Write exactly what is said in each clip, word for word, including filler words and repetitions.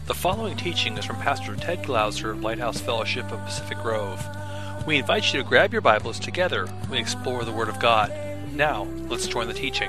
The following teaching is from Pastor Ted Glauser of Lighthouse Fellowship of Pacific Grove. We invite you to grab your Bibles together. We explore the Word of God. Now, let's join the teaching.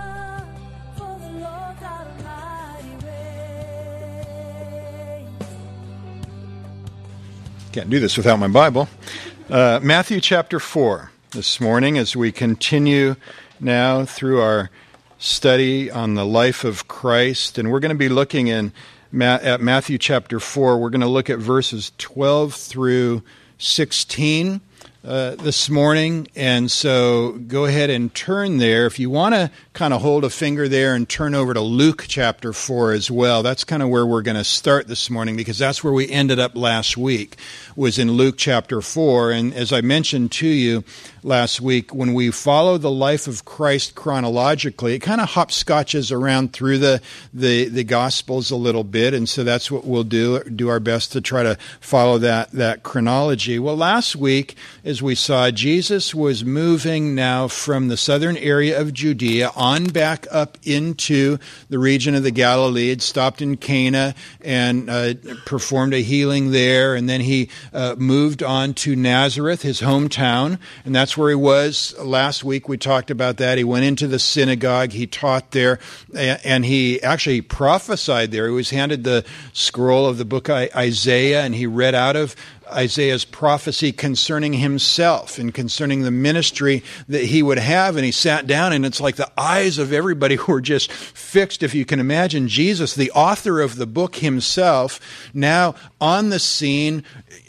Can't do this without my Bible. Uh, Matthew chapter four this morning as we continue now through our study on the life of Christ. And we're going to be looking in Ma- at Matthew chapter four. We're going to look at verses twelve through sixteen uh, this morning. And so go ahead and turn there. If you want to kind of hold a finger there and turn over to Luke chapter four as well. That's kind of where we're going to start this morning because that's where we ended up last week, was in Luke chapter four. And as I mentioned to you last week, when we follow the life of Christ chronologically, it kind of hopscotches around through the, the, the Gospels a little bit. And so that's what we'll do, do our best to try to follow that, that chronology. Well, last week, as we saw, Jesus was moving now from the southern area of Judea on back up into the region of the Galilee. Had stopped in Cana and uh, performed a healing there. And then he uh, moved on to Nazareth, his hometown. And that's where he was last week. We talked about that. He went into the synagogue. He taught there. And he actually prophesied there. He was handed the scroll of the book of Isaiah, and he read out of Isaiah's prophecy concerning himself and concerning the ministry that he would have. And he sat down, and it's like the eyes of everybody were just fixed. If you can imagine Jesus, the author of the book himself, now on the scene,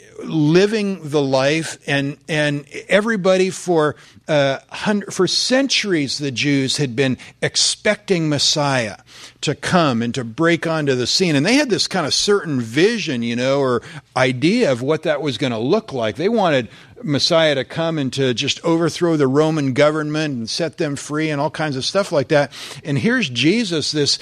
living the life, and and everybody for uh, hundred, for centuries, the Jews had been expecting Messiah to come and to break onto the scene. And they had this kind of certain vision, you know, or idea of what that was going to look like. They wanted Messiah to come and to just overthrow the Roman government and set them free and all kinds of stuff like that. And here's Jesus, this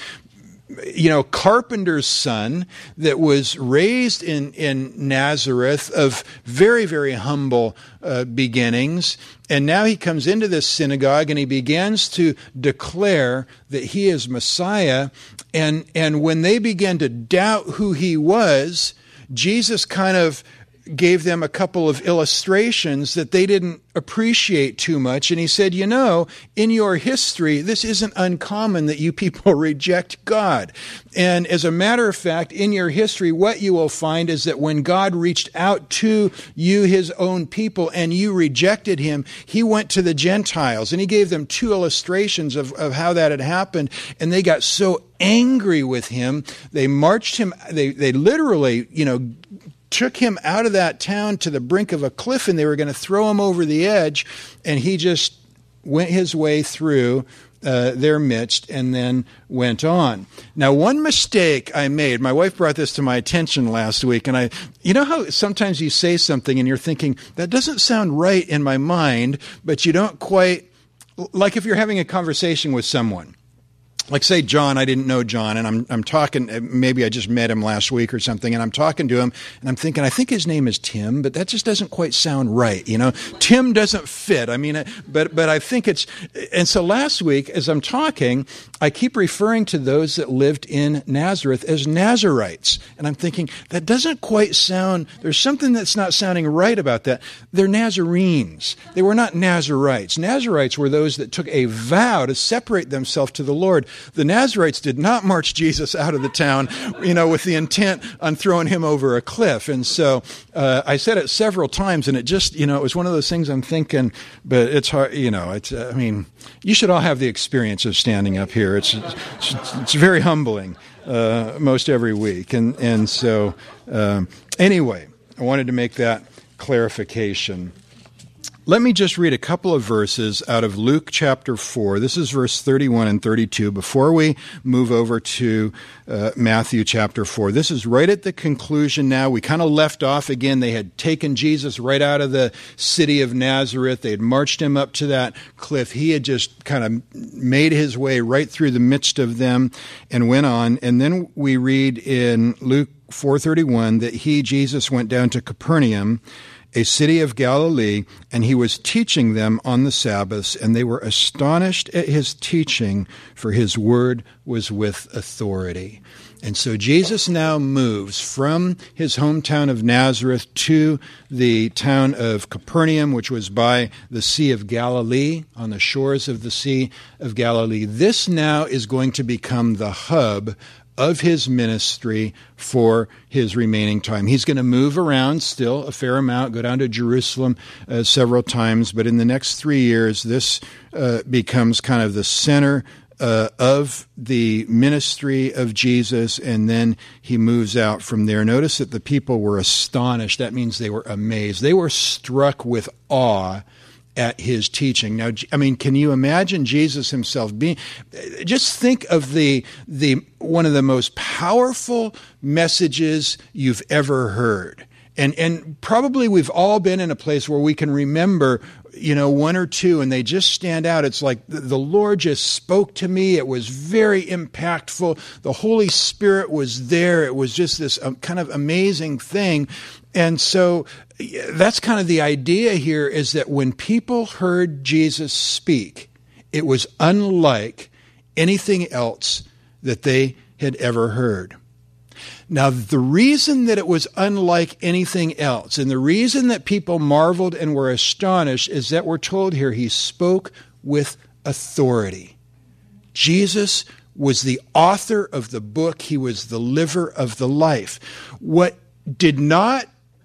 you know, carpenter's son that was raised in, in Nazareth of very, very humble uh, beginnings. And now he comes into this synagogue and he begins to declare that he is Messiah. And, and when they began to doubt who he was, Jesus kind of gave them a couple of illustrations that they didn't appreciate too much. And he said, you know, in your history, this isn't uncommon that you people reject God. And as a matter of fact, in your history, what you will find is that when God reached out to you, his own people, and you rejected him, he went to the Gentiles. And he gave them two illustrations of, of how that had happened. And they got so angry with him, they marched him, they, they literally, you know, took him out of that town to the brink of a cliff, and they were going to throw him over the edge, and he just went his way through uh, their midst and then went on. Now, one mistake I made, my wife brought this to my attention last week, and I, you know how sometimes you say something and you're thinking, that doesn't sound right in my mind, but you don't quite, like if you're having a conversation with someone. Like say John, I didn't know John, and I'm I'm talking, maybe I just met him last week or something, and I'm talking to him, and I'm thinking, I think his name is Tim, but that just doesn't quite sound right, you know? Tim doesn't fit. I mean, but but I think it's, and so last week, as I'm talking, I keep referring to those that lived in Nazareth as Nazarites, and I'm thinking, that doesn't quite sound, there's something that's not sounding right about that. They're Nazarenes. They were not Nazarites. Nazarites were those that took a vow to separate themselves to the Lord. The Nazarites did not march Jesus out of the town, you know, with the intent on throwing him over a cliff. And so uh, I said it several times, and it just, you know, it was one of those things I'm thinking, but it's hard, you know, it's, uh, I mean, you should all have the experience of standing up here. It's it's, it's very humbling uh, most every week. And, and so um, anyway, I wanted to make that clarification. Let me just read a couple of verses out of Luke chapter four. This is verse thirty-one and thirty-two before we move over to uh, Matthew chapter four. This is right at the conclusion now. We kind of left off again. They had taken Jesus right out of the city of Nazareth. They had marched him up to that cliff. He had just kind of made his way right through the midst of them and went on. And then we read in Luke four thirty-one that he, Jesus, went down to Capernaum, a city of Galilee, and he was teaching them on the Sabbaths, and they were astonished at his teaching, for his word was with authority. And so Jesus now moves from his hometown of Nazareth to the town of Capernaum, which was by the Sea of Galilee, on the shores of the Sea of Galilee. This now is going to become the hub of his ministry for his remaining time. He's going to move around still a fair amount, go down to Jerusalem uh, several times, but in the next three years, this uh, becomes kind of the center Uh, of the ministry of Jesus, and then he moves out from there. Notice that the people were astonished. That means they were amazed. They were struck with awe at his teaching. Now, I mean, can you imagine Jesus himself being, just think of the the one of the most powerful messages you've ever heard. And and probably we've all been in a place where we can remember, you know, one or two, and they just stand out. It's like the Lord just spoke to me. It was very impactful. The Holy Spirit was there. It was just this um, kind of amazing thing. And so that's kind of the idea here, is that when people heard Jesus speak, it was unlike anything else that they had ever heard. Now, the reason that it was unlike anything else, and the reason that people marveled and were astonished, is that we're told here he spoke with authority. Jesus was the author of the book. He was the liver of the life. What did not,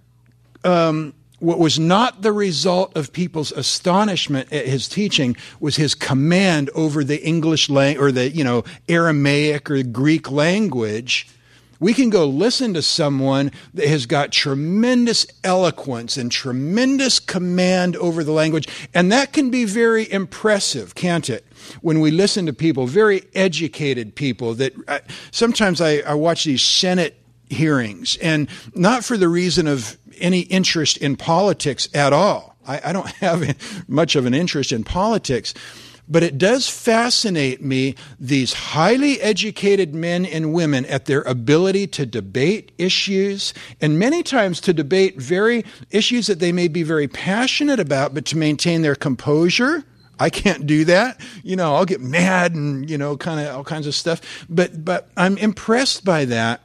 um, what was not the result of people's astonishment at his teaching was his command over the English language, or the, you know, Aramaic or Greek language. We can go listen to someone that has got tremendous eloquence and tremendous command over the language, and that can be very impressive, can't it? When we listen to people, very educated people, that uh, sometimes I, I watch these Senate hearings, and not for the reason of any interest in politics at all. I, I don't have much of an interest in politics. But it does fascinate me, these highly educated men and women, at their ability to debate issues, and many times to debate very issues that they may be very passionate about, but to maintain their composure. I can't do that. You know, I'll get mad and, you know, kind of all kinds of stuff. But but I'm impressed by that.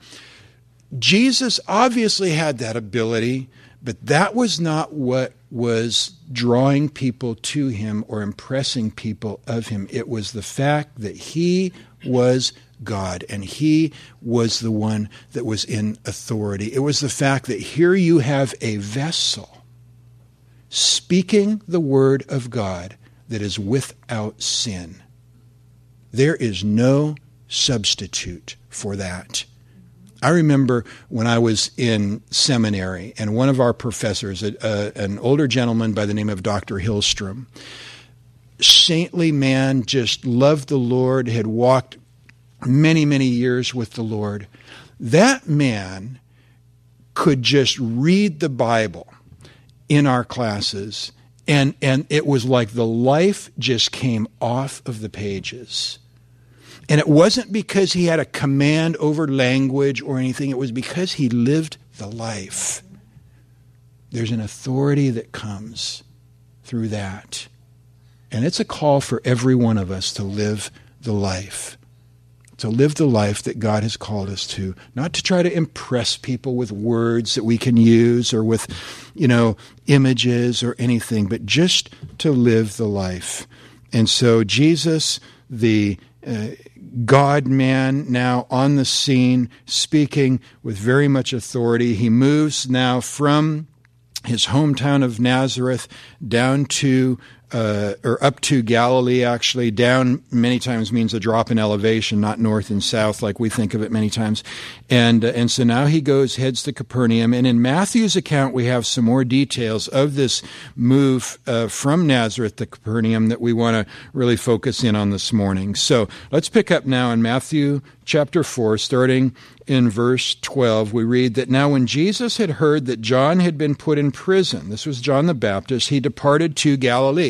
Jesus obviously had that ability, but that was not what was drawing people to him or impressing people of him. It was the fact that he was God, and he was the one that was in authority. It was the fact that here you have a vessel speaking the word of God that is without sin. There is no substitute for that. I remember when I was in seminary, and one of our professors, a, a, an older gentleman by the name of Doctor Hillstrom, saintly man, just loved the Lord, had walked many, many years with the Lord. That man could just read the Bible in our classes, and, and it was like the life just came off of the pages. And it wasn't because he had a command over language or anything. It was because he lived the life. There's an authority that comes through that. And it's a call for every one of us to live the life. To live the life that God has called us to. Not to try to impress people with words that we can use, or with, you know, images or anything, but just to live the life. And so Jesus, the uh, God-man, now on the scene, speaking with very much authority. He moves now from his hometown of Nazareth down to, uh, or up to Galilee, actually. Down many times means a drop in elevation, not north and south like we think of it many times. And, uh, and so now he goes, heads to Capernaum. And in Matthew's account, we have some more details of this move uh, from Nazareth to Capernaum that we want to really focus in on this morning. So let's pick up now in Matthew chapter four, starting in verse twelve. We read that, "Now when Jesus had heard that John had been put in prison," this was John the Baptist, "he departed to Galilee."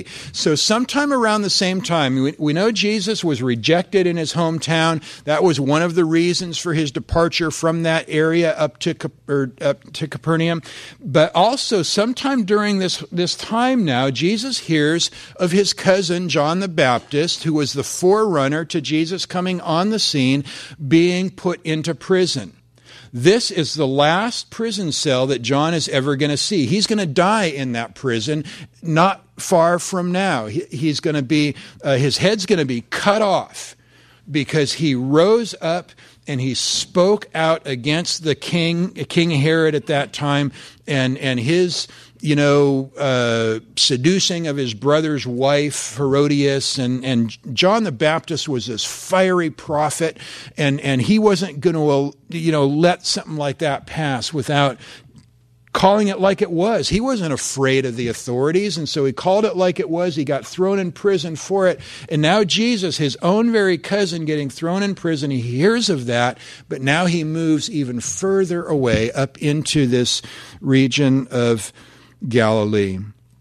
So sometime around the same time, we, we know Jesus was rejected in his hometown. That was one of the reasons for his departure from that area up to, or up to Capernaum. But also sometime during this, this time now, Jesus hears of his cousin John the Baptist, who was the forerunner to Jesus coming on the scene, being put into prison. This is the last prison cell that John is ever going to see. He's going to die in that prison not far from now. He, he's going to be, uh, his head's going to be cut off because he rose up and he spoke out against the king, King Herod at that time, and, and his, you know, uh, seducing of his brother's wife, Herodias, and, and John the Baptist was this fiery prophet, and, and he wasn't going to, you know, let something like that pass without calling it like it was. He wasn't afraid of the authorities, and so he called it like it was. He got thrown in prison for it, and now Jesus, his own very cousin, getting thrown in prison, he hears of that, but now he moves even further away up into this region of Galilee.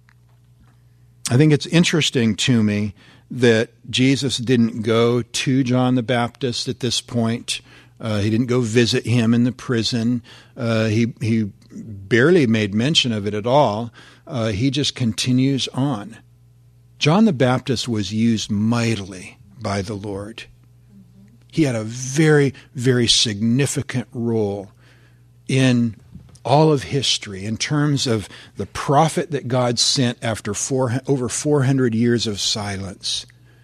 I think it's interesting to me that Jesus didn't go to John the Baptist at this point. Uh, he didn't go visit him in the prison. Uh, he he barely made mention of it at all. Uh, he just continues on. John the Baptist was used mightily by the Lord. He had a very, very significant role in all of history in terms of the prophet that God sent after four, over four hundred years of silence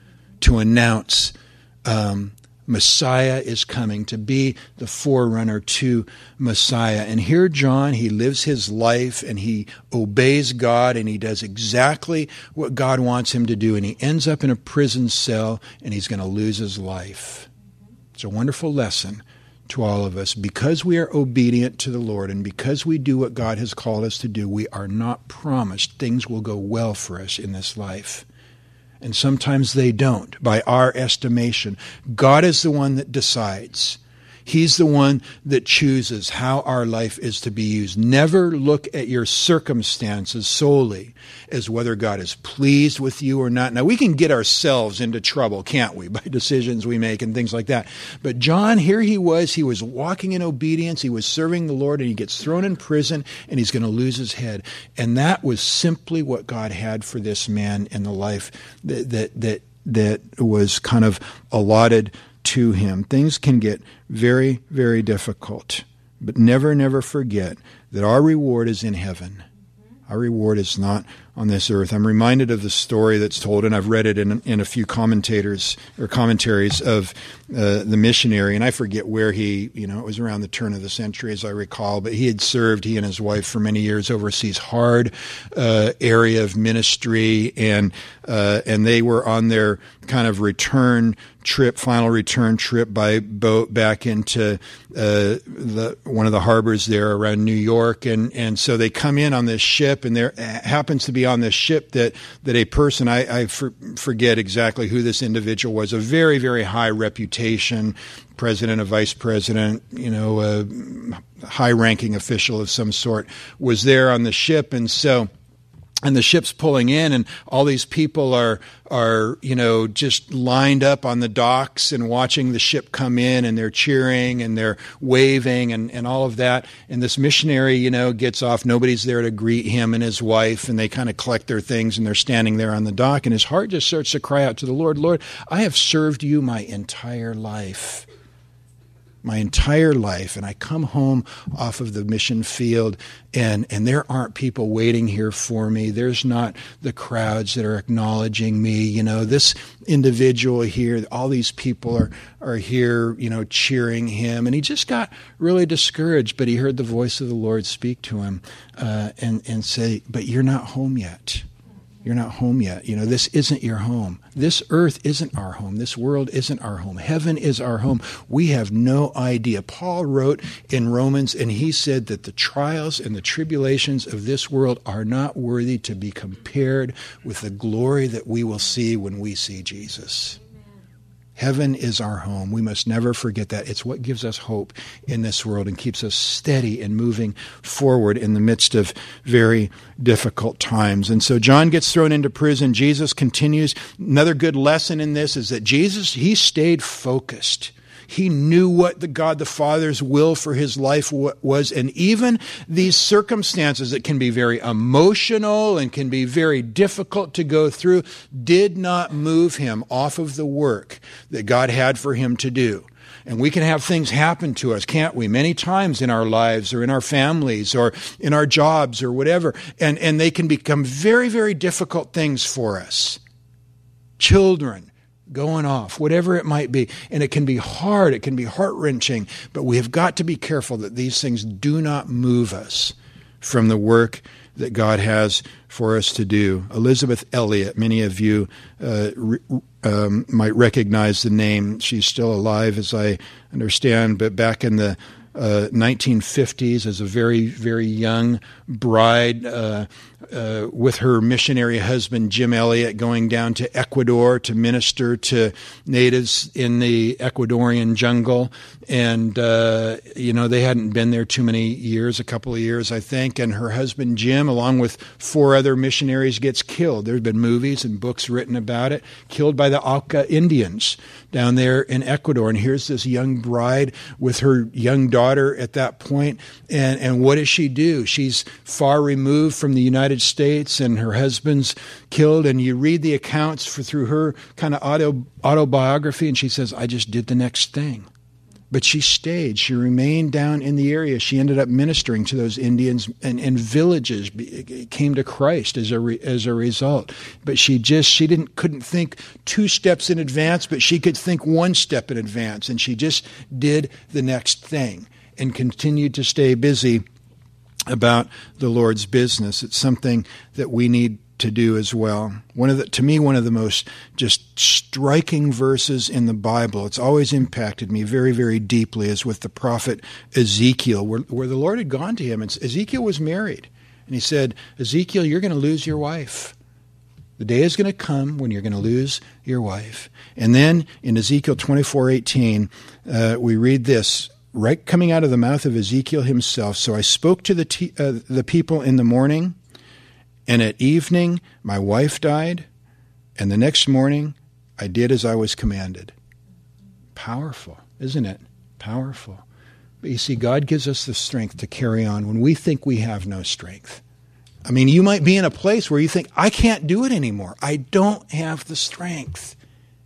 to announce um, Messiah is coming, to be the forerunner to Messiah. And here John, he lives his life and he obeys God and he does exactly what God wants him to do, and he ends up in a prison cell and he's going to lose his life. It's a wonderful lesson to all of us. Because we are obedient to the Lord and because we do what God has called us to do, we are not promised things will go well for us in this life. And sometimes they don't, by our estimation. God is the one that decides. He's the one that chooses how our life is to be used. Never look at your circumstances solely as whether God is pleased with you or not. Now, we can get ourselves into trouble, can't we, by decisions we make and things like that. But John, here he was. He was walking in obedience. He was serving the Lord, and he gets thrown in prison, and he's going to lose his head. And that was simply what God had for this man in the life that that that, that was kind of allotted to him. Things can get very, very difficult, but never, never forget that our reward is in heaven. Our reward is not on this earth. I'm reminded of the story that's told, and I've read it in, in a few commentators or commentaries of uh, the missionary, and I forget where he, you know, it was around the turn of the century as I recall, but he had served, he and his wife, for many years overseas, hard uh, area of ministry, and uh, and they were on their kind of return trip, final return trip by boat back into uh, the one of the harbors there around New York, and and so they come in on this ship, and there happens to be on this ship that that a person, I, I for, forget exactly who this individual was, a very, very high reputation, president, a vice president, you know, a high-ranking official of some sort, was there on the ship, and so. And the ship's pulling in, and all these people are, are, you know, just lined up on the docks and watching the ship come in, and they're cheering and they're waving and, and all of that. And this missionary, you know, gets off. Nobody's there to greet him and his wife, and they kind of collect their things, and they're standing there on the dock. And his heart just starts to cry out to the Lord, Lord, I have served you my entire life. My entire life, and I come home off of the mission field, and, and there aren't people waiting here for me. There's not the crowds that are acknowledging me. You know, this individual here, all these people are, are here, you know, cheering him. And he just got really discouraged, but he heard the voice of the Lord speak to him uh, and, and say, but you're not home yet. You're not home yet. You know, this isn't your home. This earth isn't our home. This world isn't our home. Heaven is our home. We have no idea. Paul wrote in Romans, and he said that the trials and the tribulations of this world are not worthy to be compared with the glory that we will see when we see Jesus. Heaven is our home. We must never forget that. It's what gives us hope in this world and keeps us steady and moving forward in the midst of very difficult times. And so John gets thrown into prison. Jesus continues. Another good lesson in this is that Jesus, he stayed focused. He knew what the God the Father's will for his life was. And even these circumstances that can be very emotional and can be very difficult to go through did not move him off of the work that God had for him to do. And we can have things happen to us, can't we? Many times in our lives or in our families or in our jobs or whatever. And, and they can become very, very difficult things for us. Children going off, whatever it might be. And it can be hard, it can be heart-wrenching, but we have got to be careful that these things do not move us from the work that God has for us to do. Elisabeth Elliot, many of you uh, re- um, might recognize the name. She's still alive, as I understand, but back in the uh, nineteen fifties, as a very, very young bride, uh, Uh, with her missionary husband, Jim Elliot, going down to Ecuador to minister to natives in the Ecuadorian jungle. And, uh, you know, they hadn't been there too many years, a couple of years, I think. And her husband, Jim, along with four other missionaries, gets killed. There have been movies and books written about it, killed by the Auca Indians down there in Ecuador. And here's this young bride with her young daughter at that point. And, and what does she do? She's far removed from the United States, and her husband's killed, and you read the accounts for, through her kind of auto, autobiography, and she says, I just did the next thing. But she stayed. She remained down in the area. She ended up ministering to those Indians, and, and villages came to Christ as a re, as a result. But she just she didn't couldn't think two steps in advance, but she could think one step in advance, and she just did the next thing and continued to stay busy about the Lord's business. It's something that we need to do as well. One of the, to me, one of the most just striking verses in the Bible, it's always impacted me very, very deeply, is with the prophet Ezekiel, where, where the Lord had gone to him. And Ezekiel was married. And he said, Ezekiel, you're going to lose your wife. The day is going to come when you're going to lose your wife. And then in Ezekiel twenty-four eighteen, uh, we read this, right coming out of the mouth of Ezekiel himself. So I spoke to the te- uh, the people in the morning, and at evening my wife died, and the next morning I did as I was commanded. Powerful, isn't it? Powerful. But you see, God gives us the strength to carry on when we think we have no strength. I mean, you might be in a place where you think, I can't do it anymore. I don't have the strength.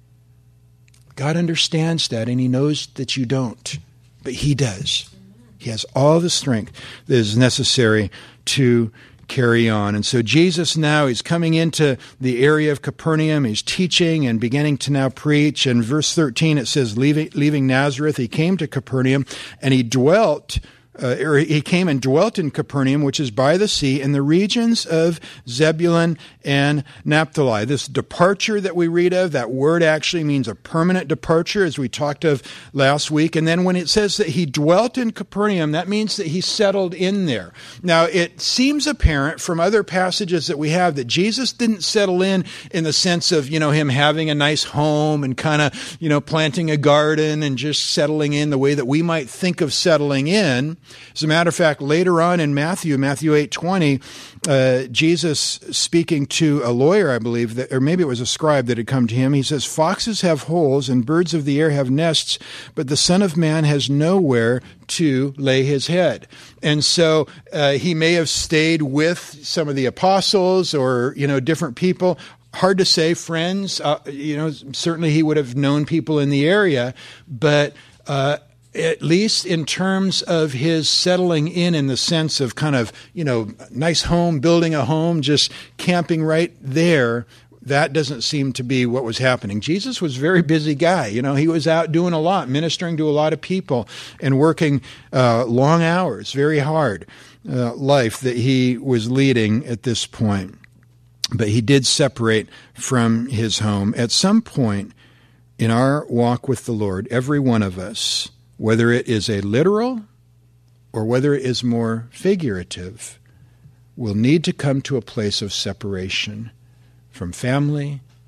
God understands that, and he knows that you don't. But he does. He has all the strength that is necessary to carry on. And so Jesus now, he's coming into the area of Capernaum. He's teaching and beginning to now preach. And verse thirteen, it says, leaving, leaving Nazareth, he came to Capernaum, and he dwelt Uh, or he came and dwelt in Capernaum, which is by the sea, in the regions of Zebulun and Naphtali. This departure that we read of, that word actually means a permanent departure, as we talked of last week. And then when it says that he dwelt in Capernaum, that means that he settled in there. Now, it seems apparent from other passages that we have that Jesus didn't settle in in the sense of, you know, him having a nice home and kind of, you know, planting a garden and just settling in the way that we might think of settling in. As a matter of fact, later on in Matthew, Matthew eight twenty, uh, Jesus speaking to a lawyer, I believe, that, or maybe it was a scribe that had come to him, he says, foxes have holes and birds of the air have nests, but the Son of Man has nowhere to lay his head. And so uh, he may have stayed with some of the apostles or, you know, different people. Hard to say, friends. Uh, you know, certainly he would have known people in the area, but uh at least in terms of his settling in, in the sense of kind of, you know, nice home, building a home, just camping right there, that doesn't seem to be what was happening. Jesus was a very busy guy. You know, he was out doing a lot, ministering to a lot of people and working uh, long hours, very hard uh, life that he was leading at this point. But he did separate from his home. At some point in our walk with the Lord, every one of us, whether it is a literal or whether it is more figurative, will need to come to a place of separation from family,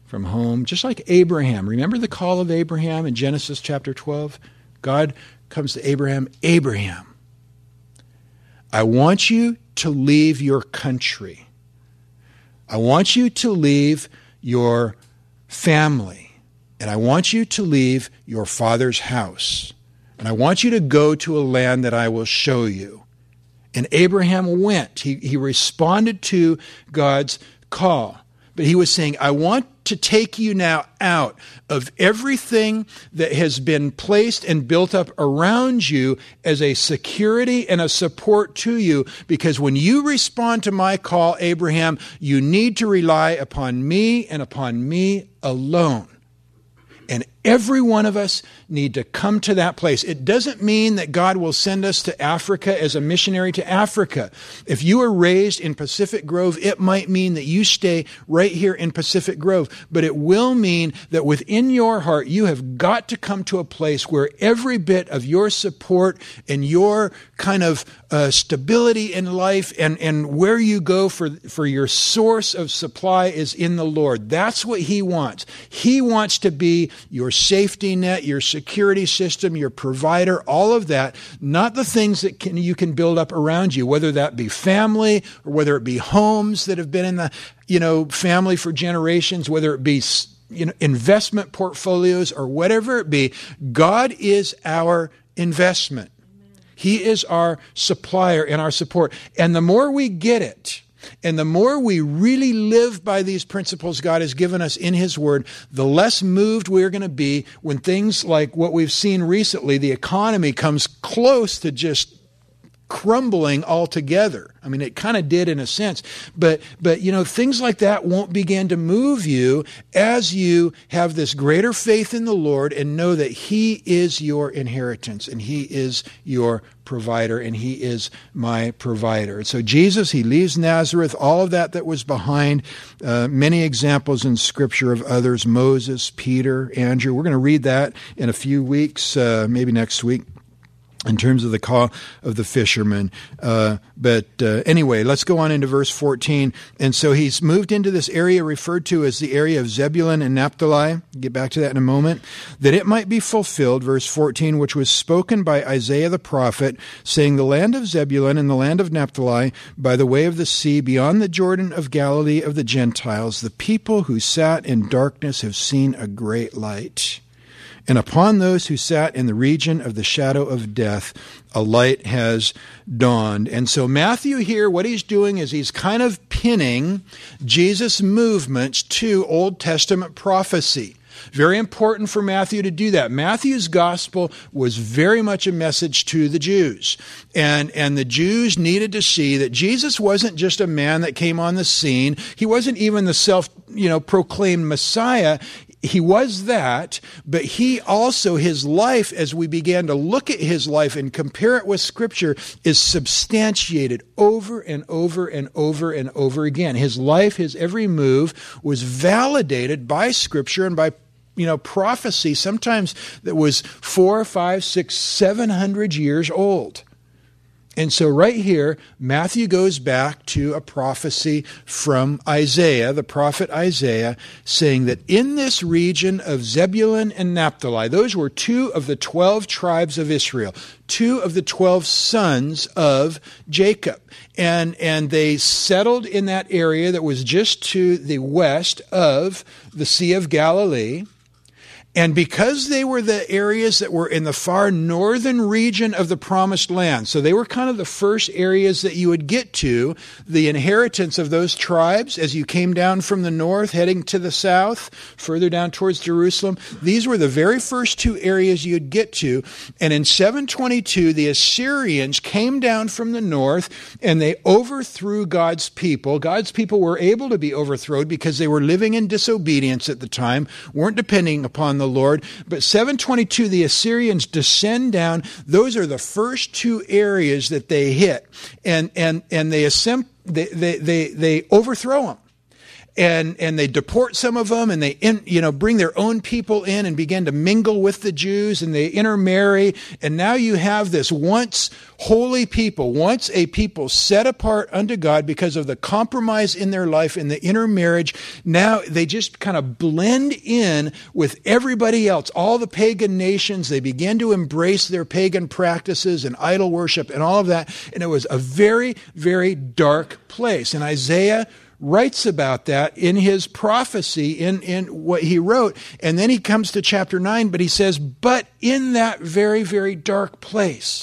from home, just like Abraham. Remember the call of Abraham in Genesis chapter twelve? God comes to Abraham, Abraham, I want you to leave your country. I want you to leave your family. And I want you to leave your father's house. And I want you to go to a land that I will show you. And Abraham went. He, he responded to God's call. But he was saying, I want to take you now out of everything that has been placed and built up around you as a security and a support to you. Because when you respond to my call, Abraham, you need to rely upon me and upon me alone. And every one of us need to come to that place. It doesn't mean that God will send us to Africa as a missionary to Africa. If you were raised in Pacific Grove, it might mean that you stay right here in Pacific Grove. But it will mean that within your heart, you have got to come to a place where every bit of your support and your kind of uh, stability in life and, and where you go for, for your source of supply is in the Lord. That's what He wants. He wants to be your safety net, your security system, your provider, all of that, not the things that can, you can build up around you, whether that be family or whether it be homes that have been in the, you know, family for generations, whether it be, you know, investment portfolios or whatever it be. God is our investment. He is our supplier and our support. And the more we get it, and the more we really live by these principles God has given us in His Word, the less moved we're going to be when things like what we've seen recently, the economy comes close to just crumbling altogether. I mean, it kind of did in a sense. But, but you know, things like that won't begin to move you as you have this greater faith in the Lord and know that He is your inheritance and He is your provider and He is my provider. And so Jesus, He leaves Nazareth, all of that that was behind, uh, many examples in Scripture of others, Moses, Peter, Andrew. We're going to read that in a few weeks, uh, maybe next week, in terms of the call of the fishermen. Uh, but uh, anyway, let's go on into verse fourteen. And so he's moved into this area referred to as the area of Zebulun and Naphtali. Get back to that in a moment. That it might be fulfilled, verse fourteen, which was spoken by Isaiah the prophet, saying, the land of Zebulun and the land of Naphtali, by the way of the sea, beyond the Jordan of Galilee of the Gentiles, the people who sat in darkness have seen a great light. And upon those who sat in the region of the shadow of death, a light has dawned. And so Matthew here, what he's doing is he's kind of pinning Jesus' movements to Old Testament prophecy. Very important for Matthew to do that. Matthew's gospel was very much a message to the Jews. And, and the Jews needed to see that Jesus wasn't just a man that came on the scene. He wasn't even the self, you know, proclaimed Messiah. He was that, but he also, his life, as we began to look at his life and compare it with Scripture, is substantiated over and over and over and over again. His life, his every move was validated by Scripture and by, you know, prophecy, sometimes that was four, five, six, seven hundred years old. And so right here, Matthew goes back to a prophecy from Isaiah, the prophet Isaiah, saying that in this region of Zebulun and Naphtali, those were two of the twelve tribes of Israel, two of the twelve sons of Jacob. And, and they settled in that area that was just to the west of the Sea of Galilee. And because they were the areas that were in the far northern region of the Promised Land, so they were kind of the first areas that you would get to, the inheritance of those tribes as you came down from the north, heading to the south, further down towards Jerusalem. These were the very first two areas you'd get to. And in seven twenty-two, the Assyrians came down from the north and they overthrew God's people. God's people were able to be overthrown because they were living in disobedience at the time, weren't depending upon the Lord. But seven twenty-two, the Assyrians descend down. Those are the first two areas that they hit. And and and they assemble, they, they, they, they overthrow them. and and they deport some of them, and they in, you know bring their own people in and begin to mingle with the Jews, and they intermarry, and now you have this once holy people, once a people set apart unto God because of the compromise in their life in the intermarriage. Now they just kind of blend in with everybody else, all the pagan nations. They begin to embrace their pagan practices and idol worship and all of that, and it was a very, very dark place. And Isaiah writes about that in his prophecy, in, in what he wrote. And then he comes to chapter nine, but he says, but in that very, very dark place,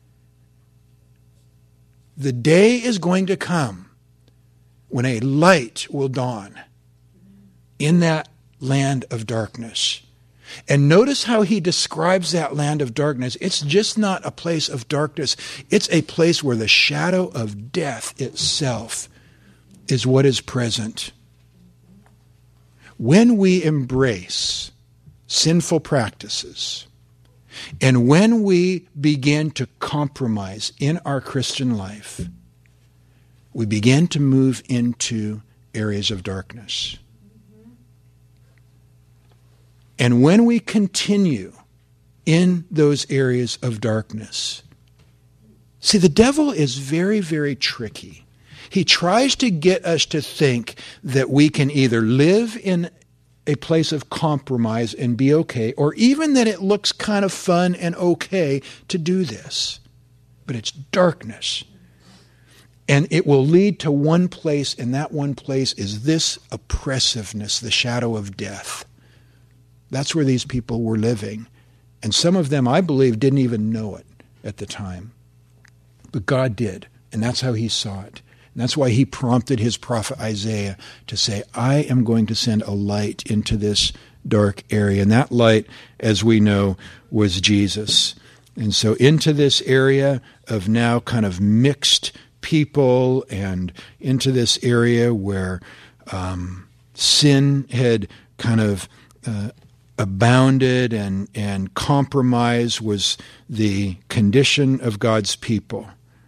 the day is going to come when a light will dawn in that land of darkness. And notice how he describes that land of darkness. It's just not a place of darkness. It's a place where the shadow of death itself is what is present. When we embrace sinful practices, and when we begin to compromise in our Christian life, we begin to move into areas of darkness. And when we continue in those areas of darkness, see, the devil is very, very tricky. He tries to get us to think that we can either live in a place of compromise and be okay, or even that it looks kind of fun and okay to do this. But it's darkness. And it will lead to one place, and that one place is this oppressiveness, the shadow of death. That's where these people were living. And some of them, I believe, didn't even know it at the time. But God did, and that's how he saw it. And that's why he prompted his prophet Isaiah to say, I am going to send a light into this dark area. And that light, as we know, was Jesus. And so into this area of now kind of mixed people, and into this area where um, sin had kind of uh, abounded, and, and compromise was the condition of God's people,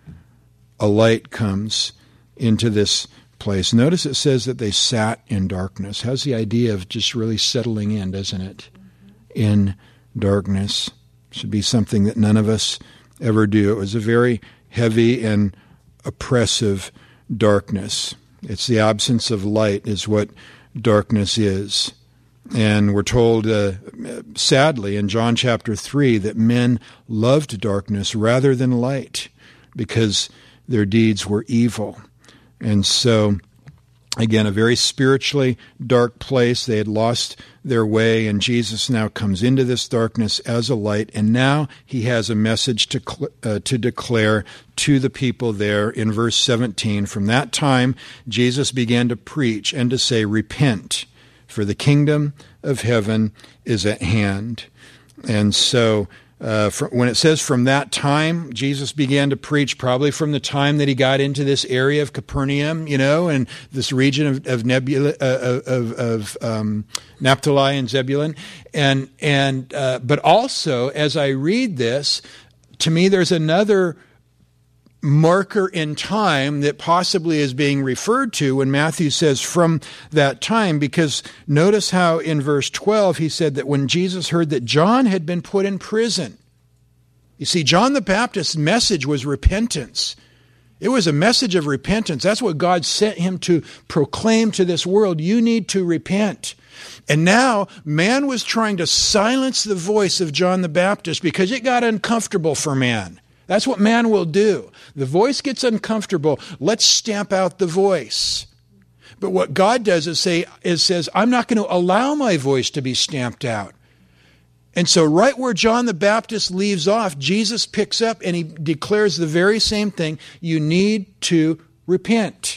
a light comes into this place. Notice it says that they sat in darkness. How's the idea of just really settling in, doesn't it? In darkness. Should be something that none of us ever do. It was a very heavy and oppressive darkness. It's the absence of light is what darkness is. And we're told, uh, sadly, in John chapter three, that men loved darkness rather than light because their deeds were evil. And so, again, a very spiritually dark place. They had lost their way, and Jesus now comes into this darkness as a light, and now he has a message to uh, to declare to the people there in verse seventeen. From that time, Jesus began to preach and to say, repent, for the kingdom of heaven is at hand. And so, Uh, from, when it says from that time, Jesus began to preach probably from the time that he got into this area of Capernaum, you know, and this region of, of Nebula, uh, of, of um, Naphtali and Zebulun. And, and, uh, but also, as I read this, to me there's another marker in time that possibly is being referred to when Matthew says from that time, because notice how in verse twelve he said that when Jesus heard that John had been put in prison. You see, John the Baptist's message was repentance. It was a message of repentance. That's what God sent him to proclaim to this world. You need to repent. And now man was trying to silence the voice of John the Baptist because it got uncomfortable for man. That's what man will do. The voice gets uncomfortable. Let's stamp out the voice. But what God does is say, is says, I'm not going to allow my voice to be stamped out. And so right where John the Baptist leaves off, Jesus picks up and he declares the very same thing. You need to repent.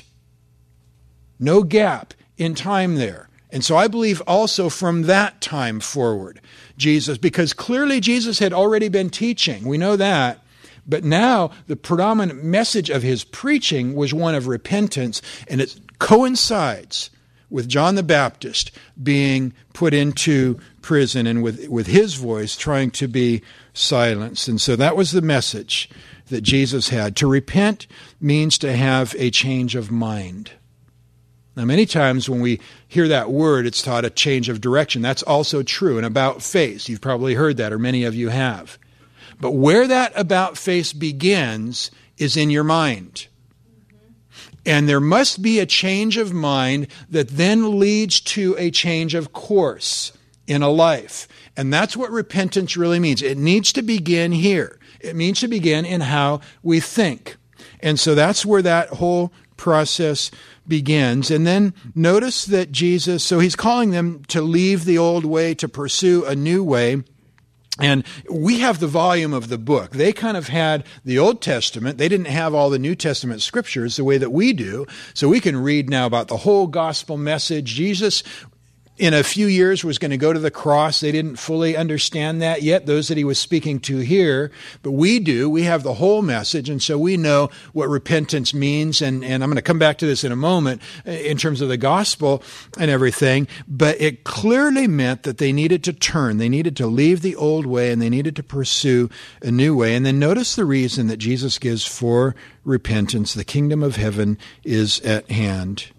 No gap in time there. And so I believe also from that time forward, Jesus, because clearly Jesus had already been teaching. We know that. But now the predominant message of his preaching was one of repentance, and it coincides with John the Baptist being put into prison and with, with his voice trying to be silenced. And so that was the message that Jesus had. To repent means to have a change of mind. Now, many times when we hear that word, it's taught a change of direction. That's also true. And about face, you've probably heard that, or many of you have. But where that about face begins is in your mind. And there must be a change of mind that then leads to a change of course in a life. And that's what repentance really means. It needs to begin here. It means to begin in how we think. And so that's where that whole process begins. And then notice that Jesus, so he's calling them to leave the old way, to pursue a new way. And we have the volume of the book. They kind of had the Old Testament. They didn't have all the New Testament scriptures the way that we do. So we can read now about the whole gospel message. Jesus, in a few years, was going to go to the cross. They didn't fully understand that yet, those that he was speaking to here. But we do. We have the whole message, and so we know what repentance means. And, and I'm going to come back to this in a moment in terms of the gospel and everything. But it clearly meant that they needed to turn. They needed to leave the old way, and they needed to pursue a new way. And then notice the reason that Jesus gives for repentance. The kingdom of heaven is at hand.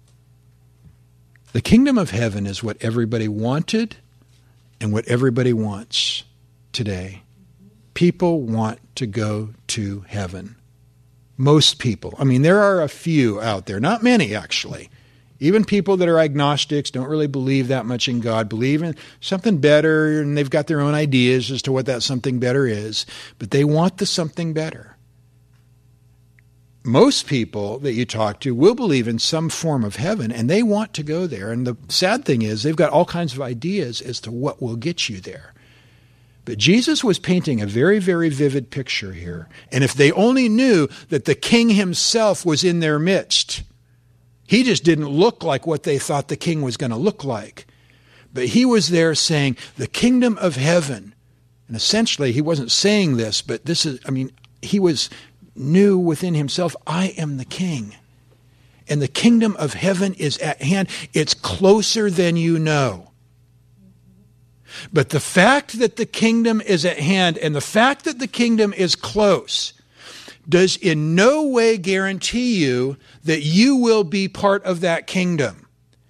The kingdom of heaven is what everybody wanted and what everybody wants today. People want to go to heaven. Most people. I mean, there are a few out there, not many actually. Even people that are agnostics, don't really believe that much in God, believe in something better, and they've got their own ideas as to what that something better is, but they want the something better. Most people that you talk to will believe in some form of heaven, and they want to go there. And the sad thing is they've got all kinds of ideas as to what will get you there. But Jesus was painting a very, very vivid picture here. And if they only knew that the king himself was in their midst, he just didn't look like what they thought the king was going to look like. But he was there saying, the kingdom of heaven. And essentially, he wasn't saying this, but this is, I mean, he was knew within himself, I am the king. And the kingdom of heaven is at hand. It's closer than you know. But the fact that the kingdom is at hand and the fact that the kingdom is close does in no way guarantee you that you will be part of that kingdom.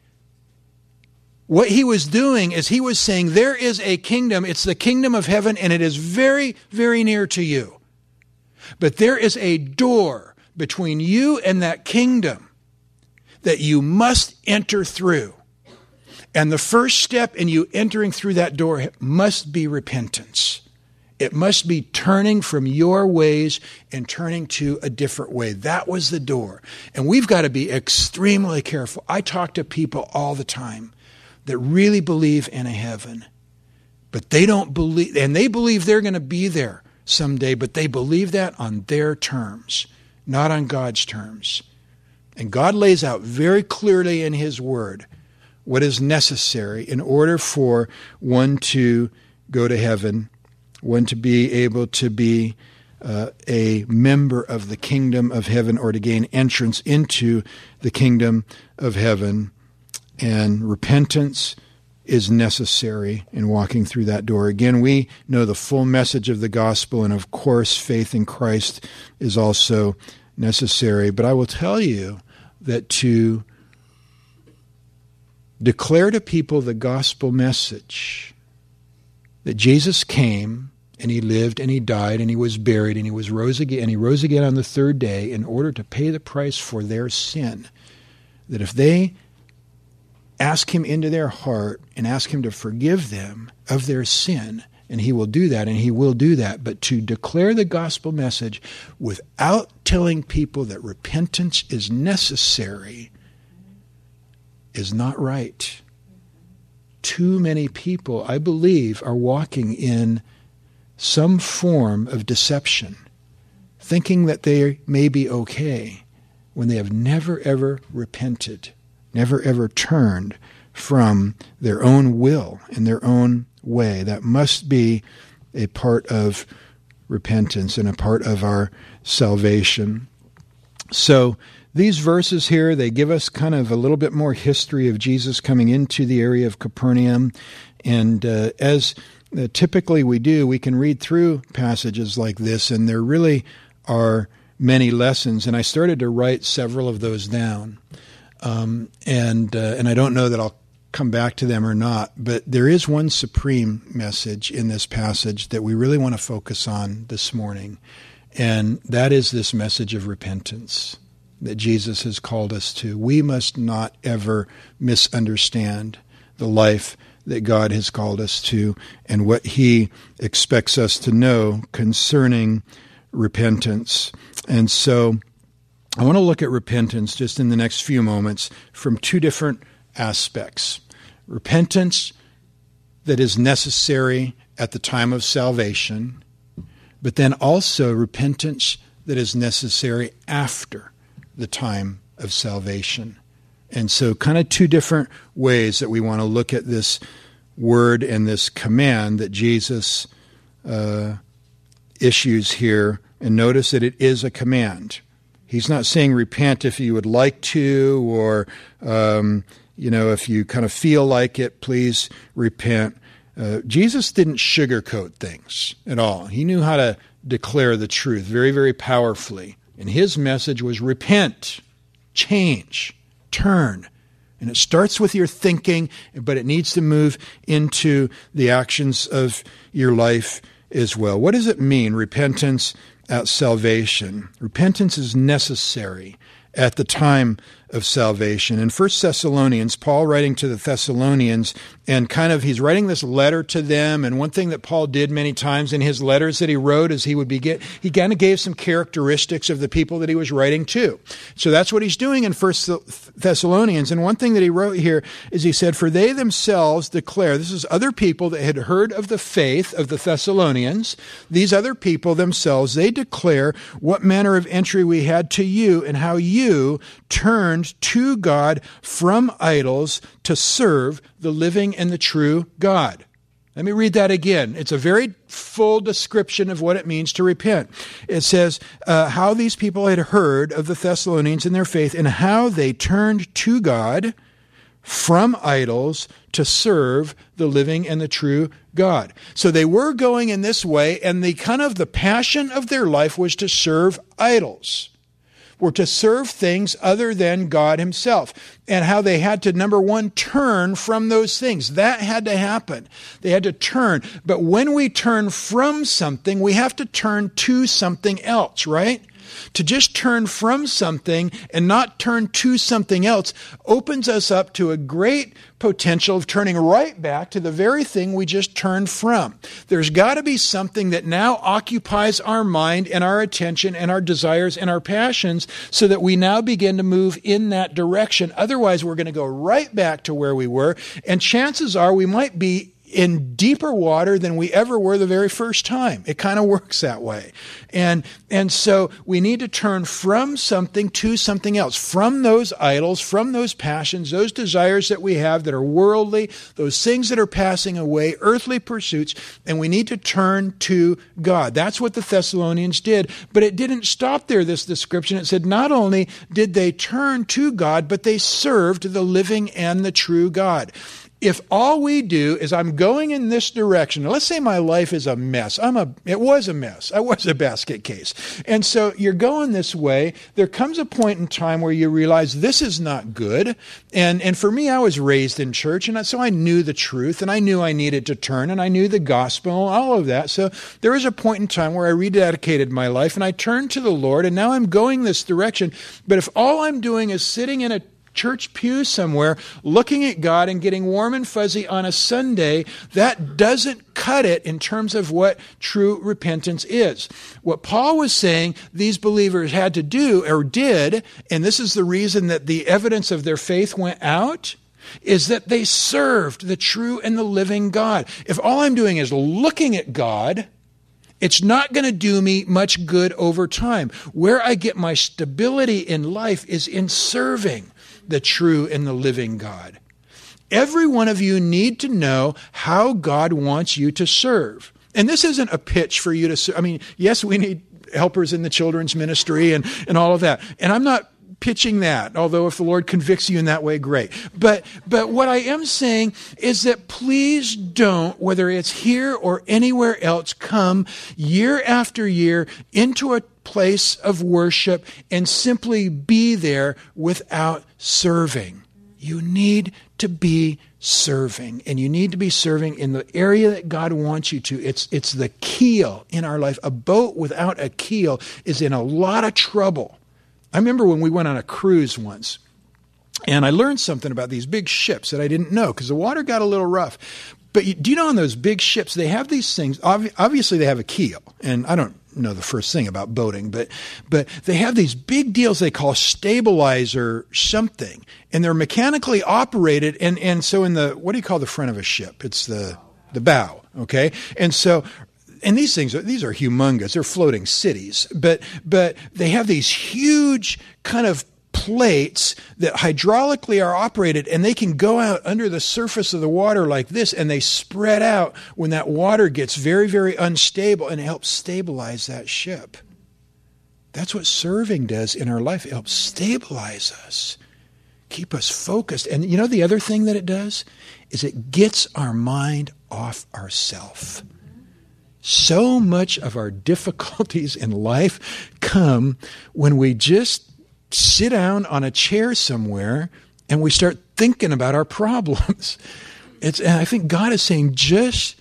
What he was doing is he was saying there is a kingdom, it's the kingdom of heaven, and it is very, very near to you. But there is a door between you and that kingdom that you must enter through. And the first step in you entering through that door must be repentance. It must be turning from your ways and turning to a different way. That was the door. And we've got to be extremely careful. I talk to people all the time that really believe in a heaven, but they don't believe, and they believe they're going to be there someday, but they believe that on their terms, not on God's terms. And God lays out very clearly in his word what is necessary in order for one to go to heaven, one to be able to be uh, a member of the kingdom of heaven or to gain entrance into the kingdom of heaven. And repentance is necessary in walking through that door. Again, we know the full message of the gospel, and of course, faith in Christ is also necessary. But I will tell you that to declare to people the gospel message, that Jesus came and he lived and he died and he was buried and he was rose again and he rose again on the third day in order to pay the price for their sin, that if they ask him into their heart and ask him to forgive them of their sin, and he will do that, and he will do that. But to declare the gospel message without telling people that repentance is necessary is not right. Too many people, I believe, are walking in some form of deception, thinking that they may be okay when they have never, ever repented. Never ever turned from their own will and their own way. That must be a part of repentance and a part of our salvation. So these verses here, they give us kind of a little bit more history of Jesus coming into the area of Capernaum. And uh, as uh, typically we do, we can read through passages like this, and there really are many lessons. And I started to write several of those down. Um, and uh, and I don't know that I'll come back to them or not, but there is one supreme message in this passage that we really want to focus on this morning, and that is this message of repentance that Jesus has called us to. We must not ever misunderstand the life that God has called us to and what He expects us to know concerning repentance. And so I want to look at repentance just in the next few moments from two different aspects. Repentance that is necessary at the time of salvation, but then also repentance that is necessary after the time of salvation. And so kind of two different ways that we want to look at this word and this command that Jesus uh, issues here. And notice that it is a command. He's not saying repent if you would like to, or, um, you know, if you kind of feel like it, please repent. Uh, Jesus didn't sugarcoat things at all. He knew how to declare the truth very, very powerfully. And his message was repent, change, turn. And it starts with your thinking, but it needs to move into the actions of your life as well. What does it mean, repentance at salvation? Repentance is necessary at the time of salvation. In First Thessalonians, Paul writing to the Thessalonians, and kind of he's writing this letter to them, and one thing that Paul did many times in his letters that he wrote is he would be get, he kind of gave some characteristics of the people that he was writing to. So that's what he's doing in First Thessalonians. And one thing that he wrote here is he said, "For they themselves declare," this is other people that had heard of the faith of the Thessalonians, these other people themselves, they declare what manner of entry we had to you and how you turned to God from idols to serve the living and the true God. Let me read that again. It's a very full description of what it means to repent. It says, uh, how these people had heard of the Thessalonians and their faith and how they turned to God from idols to serve the living and the true God. So they were going in this way, and the kind of the passion of their life was to serve idols, were to serve things other than God himself, and how they had to, number one, turn from those things. That had to happen. They had to turn. But when we turn from something, we have to turn to something else, right? To just turn from something and not turn to something else opens us up to a great potential of turning right back to the very thing we just turned from. There's got to be something that now occupies our mind and our attention and our desires and our passions so that we now begin to move in that direction. Otherwise, we're going to go right back to where we were, and chances are we might be in deeper water than we ever were the very first time. It kind of works that way. And and so we need to turn from something to something else, from those idols, from those passions, those desires that we have that are worldly, those things that are passing away, earthly pursuits, and we need to turn to God. That's what the Thessalonians did. But it didn't stop there, this description. It said not only did they turn to God, but they served the living and the true God. If all we do is I'm going in this direction, let's say my life is a mess. I'm a, it was a mess. I was a basket case. And so you're going this way. There comes a point in time where you realize this is not good. And, and for me, I was raised in church, and so I knew the truth, and I knew I needed to turn, and I knew the gospel, and all of that. So there was a point in time where I rededicated my life, and I turned to the Lord, and now I'm going this direction. But if all I'm doing is sitting in a church pew somewhere, looking at God and getting warm and fuzzy on a Sunday, that doesn't cut it in terms of what true repentance is. What Paul was saying these believers had to do, or did, and this is the reason that the evidence of their faith went out, is that they served the true and the living God. If all I'm doing is looking at God, it's not going to do me much good over time. Where I get my stability in life is in serving the true and the living God. Every one of you need to know how God wants you to serve. And this isn't a pitch for you to serve. I mean, yes, we need helpers in the children's ministry and, and all of that. And I'm not pitching that, although if the Lord convicts you in that way, great. But but what I am saying is that please don't, whether it's here or anywhere else, come year after year into a place of worship and simply be there without serving. You need to be serving, and you need to be serving in the area that God wants you to. It's, it's the keel in our life. A boat without a keel is in a lot of trouble. I remember when we went on a cruise once, and I learned something about these big ships that I didn't know because the water got a little rough. But you, do you know on those big ships, they have these things, ob- obviously they have a keel, and I don't know the first thing about boating, but but they have these big deals they call stabilizer something, and they're mechanically operated, and, and so in the, what do you call the front of a ship? It's the the bow, okay? And so, and these things, are, these are humongous, they're floating cities, but but they have these huge kind of plates that hydraulically are operated, and they can go out under the surface of the water like this, and they spread out when that water gets very, very unstable, and it helps stabilize that ship. That's what serving does in our life. It helps stabilize us, keep us focused. And you know the other thing that it does is it gets our mind off ourself. So much of our difficulties in life come when we just sit down on a chair somewhere and we start thinking about our problems. It's, and I think God is saying, just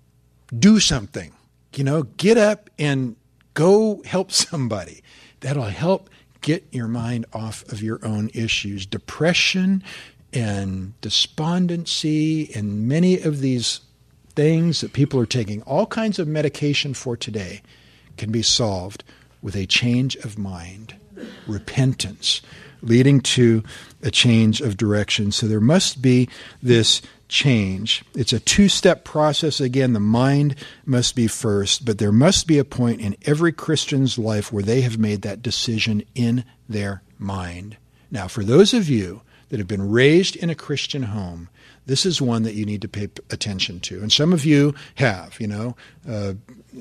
do something. You know, get up and go help somebody. That'll help get your mind off of your own issues. Depression and despondency and many of these things that people are taking all kinds of medication for today can be solved with a change of mind. Repentance, leading to a change of direction. So there must be this change. It's a two-step process. Again, the mind must be first, but there must be a point in every Christian's life where they have made that decision in their mind. Now, for those of you that have been raised in a Christian home, this is one that you need to pay attention to. And some of you have, you know. Uh,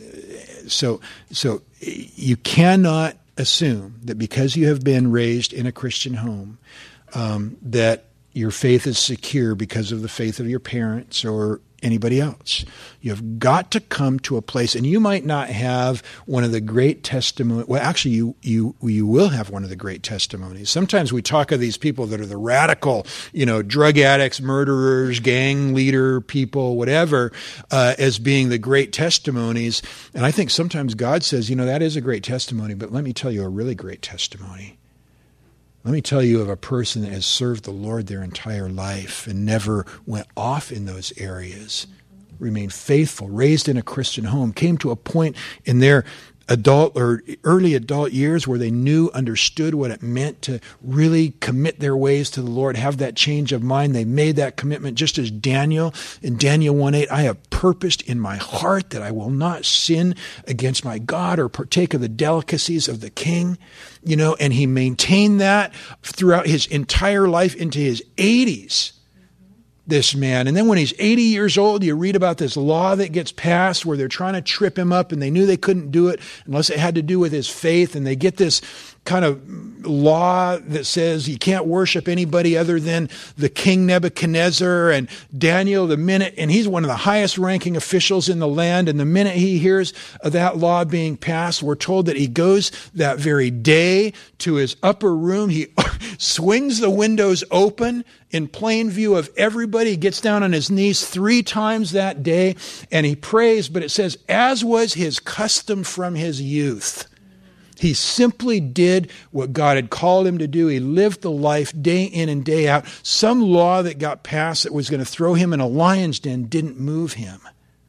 so, so you cannot assume that because you have been raised in a Christian home, um, that your faith is secure because of the faith of your parents or anybody else. You have got to come to a place, and you might not have one of the great testimonies. Well, actually, you you you will have one of the great testimonies. Sometimes we talk of these people that are the radical, you know, drug addicts, murderers, gang leader people, whatever, uh, as being the great testimonies. And I think sometimes God says, you know, that is a great testimony, but let me tell you a really great testimony. Let me tell you of a person that has served the Lord their entire life and never went off in those areas, remained faithful, raised in a Christian home, came to a point in their adult or early adult years where they knew, understood what it meant to really commit their ways to the Lord, have that change of mind. They made that commitment just as Daniel in Daniel one eight, I have purposed in my heart that I will not sin against my God or partake of the delicacies of the king. You know, and he maintained that throughout his entire life into his eighties. This man. And then when he's eighty years old, you read about this law that gets passed where they're trying to trip him up, and they knew they couldn't do it unless it had to do with his faith. And they get this kind of law that says you can't worship anybody other than the king Nebuchadnezzar. And Daniel, the minute, and he's one of the highest ranking officials in the land, and the minute he hears of that law being passed, we're told that he goes that very day to his upper room. He swings the windows open in plain view of everybody. He gets down on his knees three times that day, and he prays, but it says, as was his custom from his youth. He simply did what God had called him to do. He lived the life day in and day out. Some law that got passed that was going to throw him in a lion's den didn't move him.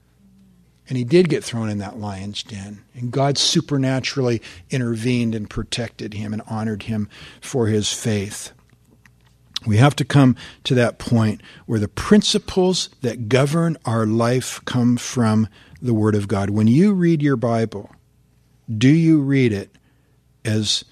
And he did get thrown in that lion's den. And God supernaturally intervened and protected him and honored him for his faith. We have to come to that point where the principles that govern our life come from the Word of God. When you read your Bible, do you read it as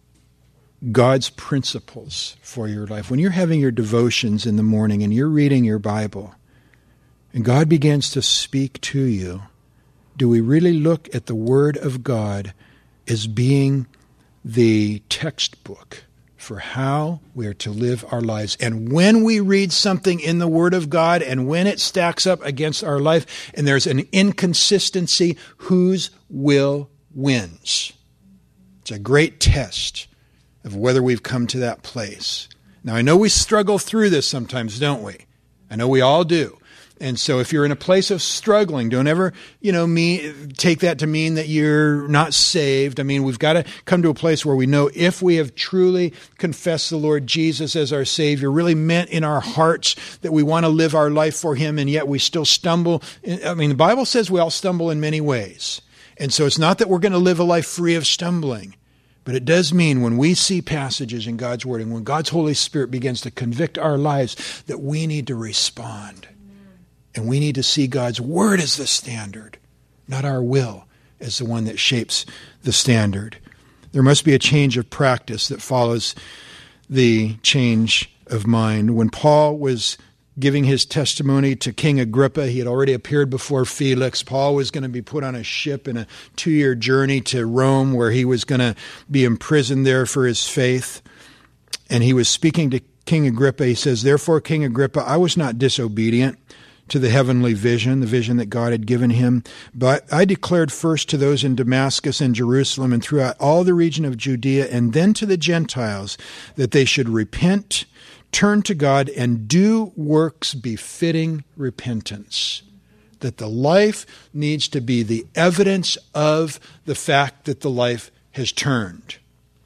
God's principles for your life? When you're having your devotions in the morning and you're reading your Bible and God begins to speak to you, do we really look at the Word of God as being the textbook for how we are to live our lives? And when we read something in the Word of God and when it stacks up against our life and there's an inconsistency, whose will wins? It's a great test of whether we've come to that place. Now, I know we struggle through this sometimes, don't we? I know we all do. And so if you're in a place of struggling, don't ever, you know, me, take that to mean that you're not saved. I mean, we've got to come to a place where we know if we have truly confessed the Lord Jesus as our Savior, really meant in our hearts that we want to live our life for Him, and yet we still stumble. I mean, the Bible says we all stumble in many ways. And so it's not that we're going to live a life free of stumbling. But it does mean when we see passages in God's Word and when God's Holy Spirit begins to convict our lives that we need to respond. And we need to see God's Word as the standard, not our will as the one that shapes the standard. There must be a change of practice that follows the change of mind. When Paul was giving his testimony to King Agrippa, he had already appeared before Felix. Paul was going to be put on a ship in a two-year journey to Rome where he was going to be imprisoned there for his faith. And he was speaking to King Agrippa. He says, "Therefore, King Agrippa, I was not disobedient to the heavenly vision, the vision that God had given him. But I declared first to those in Damascus and Jerusalem and throughout all the region of Judea, and then to the Gentiles, that they should repent, turn to God, and do works befitting repentance." That the life needs to be the evidence of the fact that the life has turned.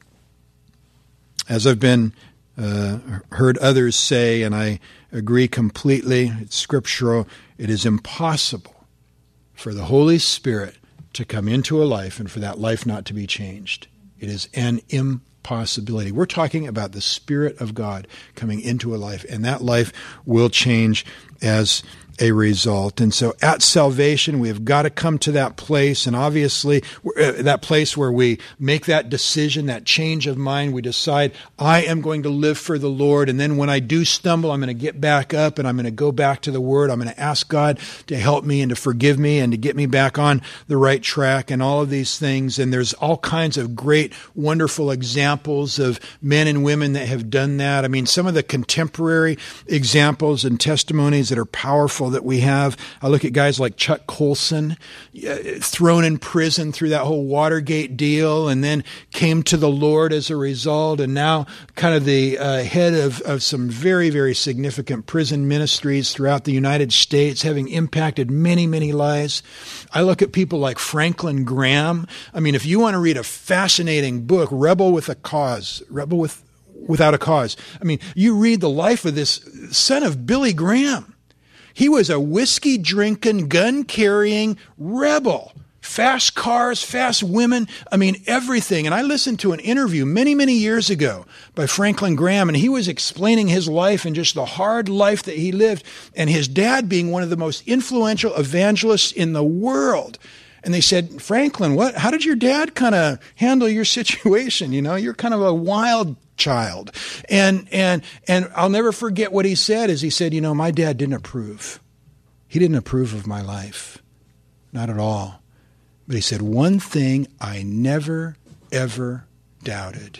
As I've been uh, heard others say, and I agree completely, it's scriptural, it is impossible for the Holy Spirit to come into a life and for that life not to be changed. It is an impossibility. We're talking about the Spirit of God coming into a life, and that life will change as a result. And so at salvation, we have got to come to that place, and obviously uh, that place where we make that decision, that change of mind. We decide, I am going to live for the Lord, and then when I do stumble, I'm going to get back up and I'm going to go back to the Word. I'm going to ask God to help me and to forgive me and to get me back on the right track and all of these things. And there's all kinds of great, wonderful examples of men and women that have done that. I mean, some of the contemporary examples and testimonies that are powerful that we have. I look at guys like Chuck Colson, uh, thrown in prison through that whole Watergate deal, and then came to the Lord as a result, and now kind of the uh, head of, of some very, very significant prison ministries throughout the United States, having impacted many, many lives. I look at people like Franklin Graham. I mean, if you want to read a fascinating book, Rebel with a Cause, Rebel with Without a Cause. I mean, you read the life of this son of Billy Graham. He was a whiskey-drinking, gun-carrying rebel. Fast cars, fast women, I mean, everything. And I listened to an interview many, many years ago by Franklin Graham, and he was explaining his life and just the hard life that he lived, and his dad being one of the most influential evangelists in the world. And they said, "Franklin, what? How did your dad kind of handle your situation? You know, you're kind of a wild child." And and and I'll never forget what he said. Is he said, "You know, my dad didn't approve. He didn't approve of my life, not at all. But he said, one thing I never ever doubted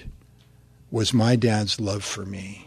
was my dad's love for me.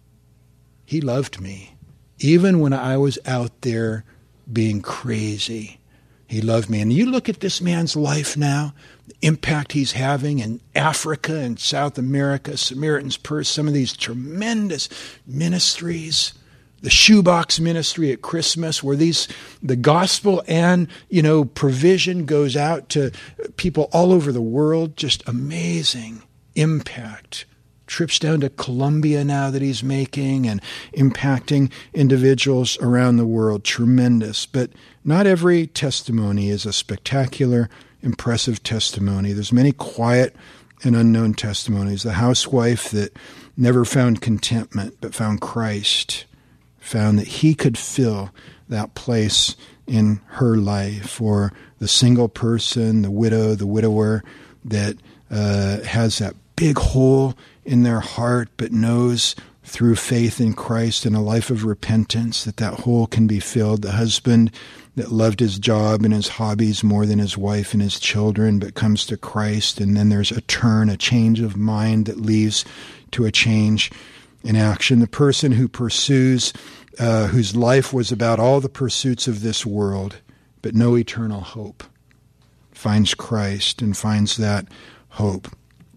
He loved me, even when I was out there being crazy. He loved me." And you look at this man's life now, the impact he's having in Africa and South America, Samaritan's Purse, some of these tremendous ministries, the shoebox ministry at Christmas, where these the gospel and, you know, provision goes out to people all over the world. Just amazing impact. Trips down to Colombia now that he's making and impacting individuals around the world. Tremendous. But not every testimony is a spectacular, impressive testimony. There's many quiet and unknown testimonies. The housewife that never found contentment but found Christ, found that he could fill that place in her life. Or the single person, the widow, the widower that uh, has that big hole in their heart, but knows through faith in Christ and a life of repentance that that hole can be filled. The husband that loved his job and his hobbies more than his wife and his children, but comes to Christ, and then there's a turn, a change of mind that leads to a change in action. The person who pursues, uh, whose life was about all the pursuits of this world, but no eternal hope, finds Christ and finds that hope.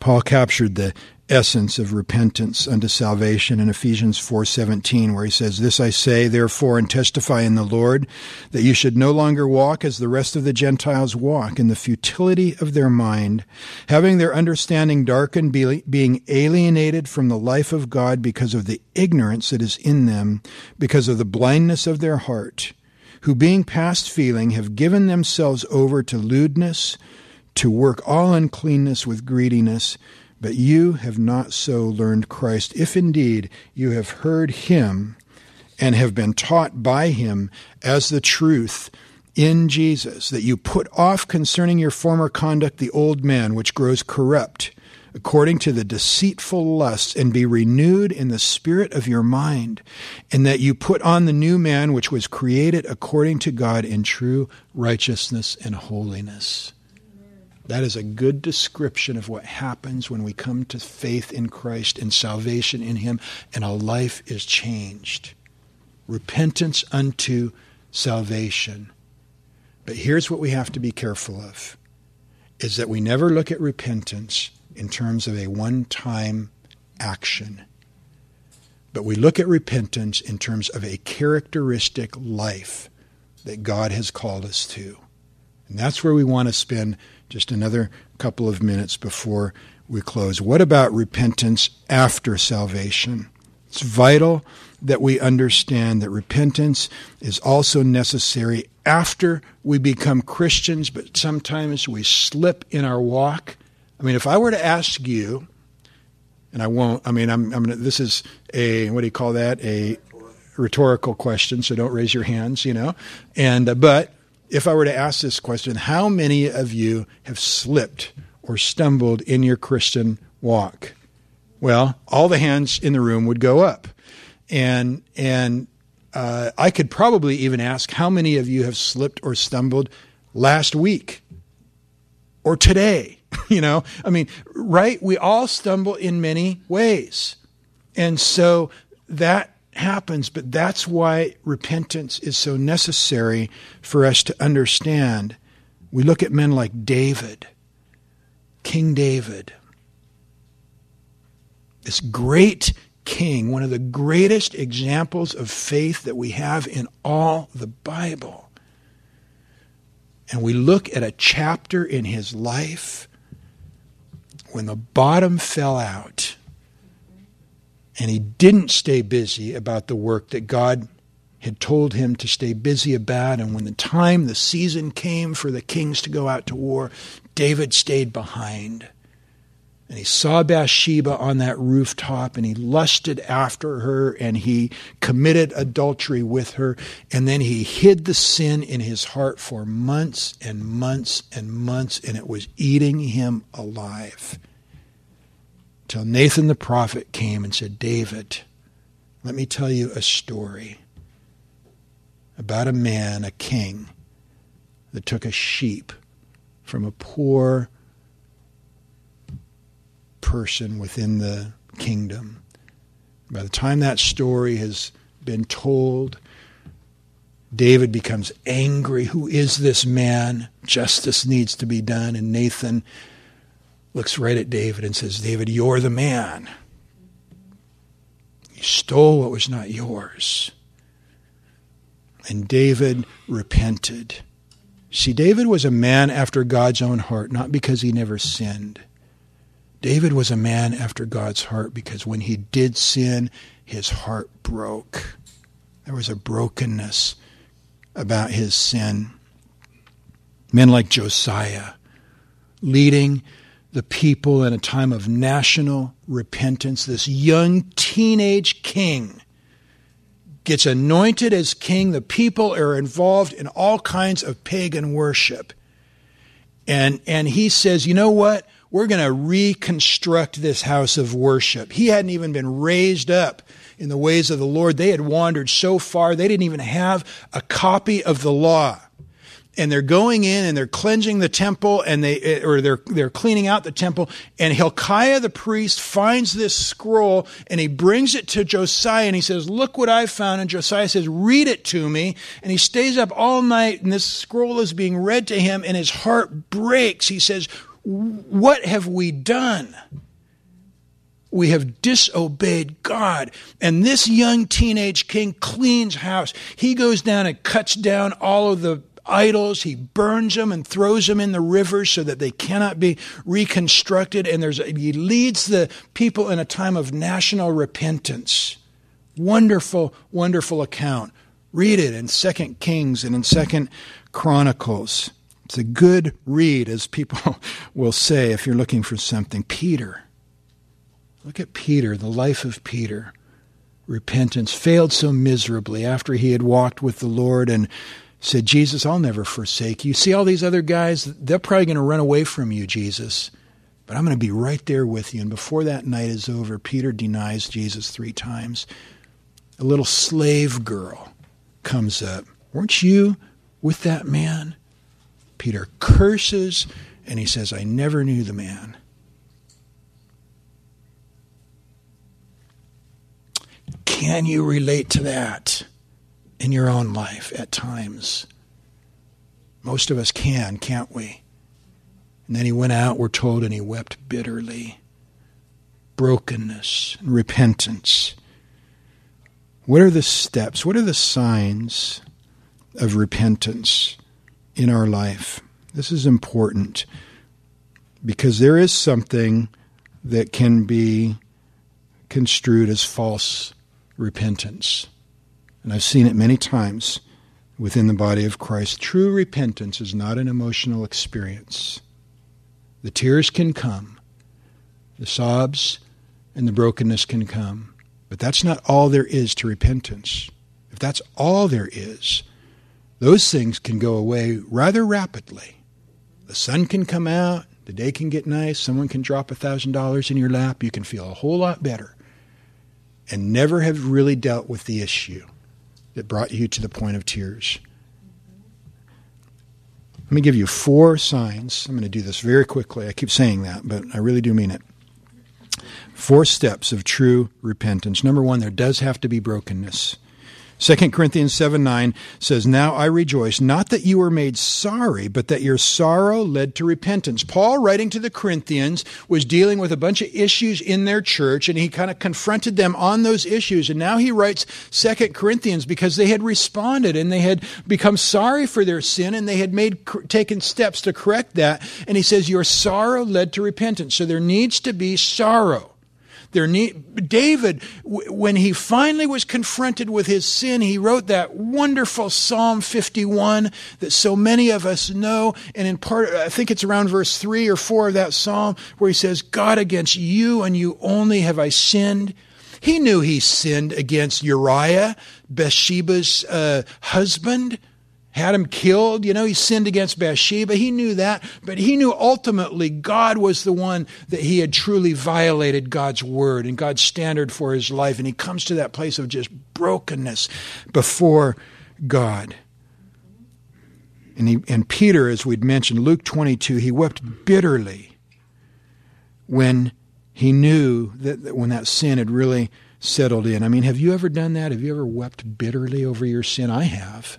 Paul captured the essence of repentance unto salvation in Ephesians four seventeen, where he says, "This I say, therefore, and testify in the Lord, that you should no longer walk as the rest of the Gentiles walk, in the futility of their mind, having their understanding darkened, being alienated from the life of God because of the ignorance that is in them, because of the blindness of their heart, who being past feeling have given themselves over to lewdness, to work all uncleanness with greediness. But you have not so learned Christ, if indeed you have heard him and have been taught by him as the truth in Jesus, that you put off concerning your former conduct the old man, which grows corrupt, according to the deceitful lusts, and be renewed in the spirit of your mind, and that you put on the new man, which was created according to God in true righteousness and holiness." That is a good description of what happens when we come to faith in Christ and salvation in him, and our life is changed. Repentance unto salvation. But here's what we have to be careful of, is that we never look at repentance in terms of a one-time action. But we look at repentance in terms of a characteristic life that God has called us to. And that's where we want to spend just another couple of minutes before we close. What about repentance after salvation? It's vital that we understand that repentance is also necessary after we become Christians, but sometimes we slip in our walk. I mean, if I were to ask you, and I won't, I mean, I'm, I'm gonna, this is a, what do you call that? A rhetorical question, so don't raise your hands, you know. And, uh, but if I were to ask this question, how many of you have slipped or stumbled in your Christian walk? Well, all the hands in the room would go up. And and uh, I could probably even ask how many of you have slipped or stumbled last week or today. You know, I mean, right? We all stumble in many ways. And so that happens, but that's why repentance is so necessary for us to understand. We look at men like David, King David, this great king, one of the greatest examples of faith that we have in all the Bible. And we look at a chapter in his life when the bottom fell out, and he didn't stay busy about the work that God had told him to stay busy about. And when the time, the season came for the kings to go out to war, David stayed behind. And he saw Bathsheba on that rooftop, and he lusted after her, and he committed adultery with her. And then he hid the sin in his heart for months and months and months, and it was eating him alive. Till Nathan the prophet came and said, "David, let me tell you a story about a man, a king, that took a sheep from a poor person within the kingdom." By the time that story has been told, David becomes angry. Who is this man? Justice needs to be done. And Nathan looks right at David and says, "David, you're the man. You stole what was not yours." And David repented. See, David was a man after God's own heart, not because he never sinned. David was a man after God's heart because when he did sin, his heart broke. There was a brokenness about his sin. Men like Josiah, leading the people in a time of national repentance. This young teenage king gets anointed as king. The people are involved in all kinds of pagan worship. And, and he says, you know what? We're going to reconstruct this house of worship. He hadn't even been raised up in the ways of the Lord. They had wandered so far, they didn't even have a copy of the law. And they're going in and they're cleansing the temple, and they or they're they're cleaning out the temple. And Hilkiah the priest finds this scroll and he brings it to Josiah and he says, "Look what I found." And Josiah says, "Read it to me." And he stays up all night and this scroll is being read to him and his heart breaks. He says, What have we done? We have disobeyed God. And this young teenage king cleans house. He goes down and cuts down all of the idols. He burns them and throws them in the river so that they cannot be reconstructed. And there's he leads the people in a time of national repentance. Wonderful, wonderful account. Read it in Second Kings and in Second Chronicles. It's a good read, as people will say if you're looking for something. Peter. Look at Peter, the life of Peter. Repentance failed so miserably after he had walked with the Lord and said, Jesus, I'll never forsake you. See all these other guys? They're probably going to run away from you, Jesus. But I'm going to be right there with you. And before that night is over, Peter denies Jesus three times. A little slave girl comes up. Weren't you with that man? Peter curses, and he says, I never knew the man. Can you relate to that in your own life at times? Most of us can, can't we? And then he went out, we're told, and he wept bitterly. Brokenness and repentance. What are the steps? What are the signs of repentance in our life? This is important because there is something that can be construed as false repentance. And I've seen it many times within the body of Christ. True repentance is not an emotional experience. The tears can come, the sobs and the brokenness can come, but that's not all there is to repentance. If that's all there is, those things can go away rather rapidly. The sun can come out, the day can get nice, someone can drop a thousand dollars in your lap, you can feel a whole lot better and never have really dealt with the issue that brought you to the point of tears. Let me give you four signs. I'm going to do this very quickly. I keep saying that, but I really do mean it. Four steps of true repentance. Number one, there does have to be brokenness. Second Corinthians seven nine says, Now I rejoice, not that you were made sorry, but that your sorrow led to repentance. Paul, writing to the Corinthians, was dealing with a bunch of issues in their church, and he kind of confronted them on those issues. And now he writes Second Corinthians because they had responded, and they had become sorry for their sin, and they had made taken steps to correct that. And he says, your sorrow led to repentance. So there needs to be sorrow. There need, David, w- when he finally was confronted with his sin, he wrote that wonderful Psalm fifty-one that so many of us know. And in part, I think it's around verse three or four of that Psalm where he says, God, against you and you only have I sinned. He knew he sinned against Uriah, Bathsheba's uh, husband. Had him killed. You know, he sinned against Bathsheba. He knew that. But he knew ultimately God was the one that he had truly violated God's word and God's standard for his life. And he comes to that place of just brokenness before God. And, he, and Peter, as we'd mentioned, Luke twenty-two, he wept bitterly when he knew that, that when that sin had really settled in. I mean, have you ever done that? Have you ever wept bitterly over your sin? I have.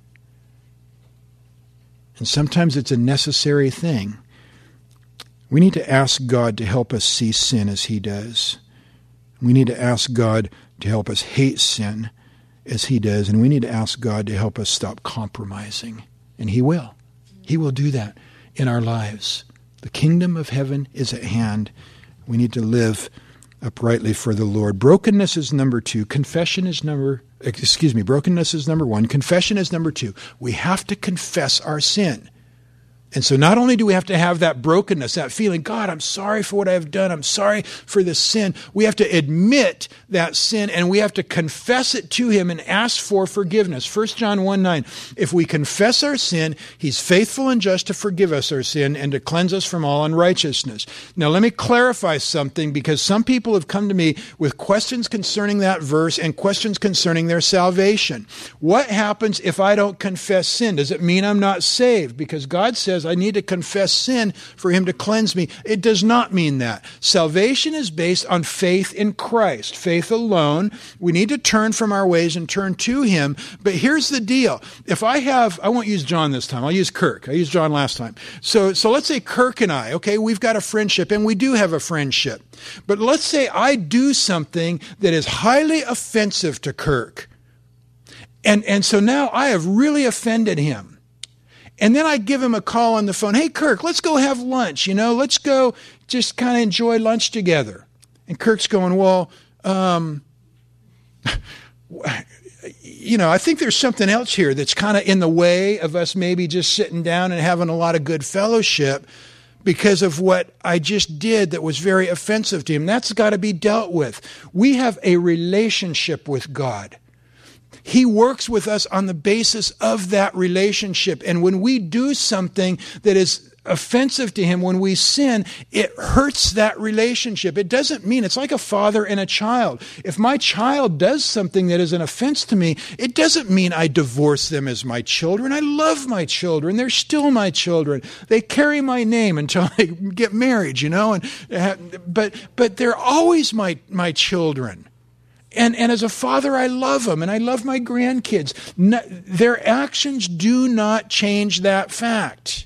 And sometimes it's a necessary thing. We need to ask God to help us see sin as he does. We need to ask God to help us hate sin as he does. And we need to ask God to help us stop compromising. And he will. He will do that in our lives. The kingdom of heaven is at hand. We need to live uprightly for the Lord. Brokenness is number two. Confession is number Excuse me, brokenness is number one. Confession is number two. We have to confess our sin. And so not only do we have to have that brokenness, that feeling, God, I'm sorry for what I have done. I'm sorry for this sin. We have to admit that sin and we have to confess it to him and ask for forgiveness. First John one nine, if we confess our sin, he's faithful and just to forgive us our sin and to cleanse us from all unrighteousness. Now let me clarify something because some people have come to me with questions concerning that verse and questions concerning their salvation. What happens if I don't confess sin? Does it mean I'm not saved? Because God says says I need to confess sin for him to cleanse me. It does not mean that. Salvation is based on faith in Christ, faith alone. We need to turn from our ways and turn to him. But here's the deal. If I have, I won't use John this time. I'll use Kirk. I used John last time. So, so let's say Kirk and I, okay, we've got a friendship, and we do have a friendship. But let's say I do something that is highly offensive to Kirk. And, and so now I have really offended him. And then I give him a call on the phone. Hey, Kirk, let's go have lunch. You know, let's go just kind of enjoy lunch together. And Kirk's going, well, um, you know, I think there's something else here that's kind of in the way of us maybe just sitting down and having a lot of good fellowship because of what I just did that was very offensive to him. That's got to be dealt with. We have a relationship with God. He works with us on the basis of that relationship. And when we do something that is offensive to him, when we sin, it hurts that relationship. It doesn't mean, it's like a father and a child. If my child does something that is an offense to me, it doesn't mean I divorce them as my children. I love my children. They're still my children. They carry my name until I get married, you know, and but but they're always my my children. And and as a father, I love them, and I love my grandkids. No, their actions do not change that fact.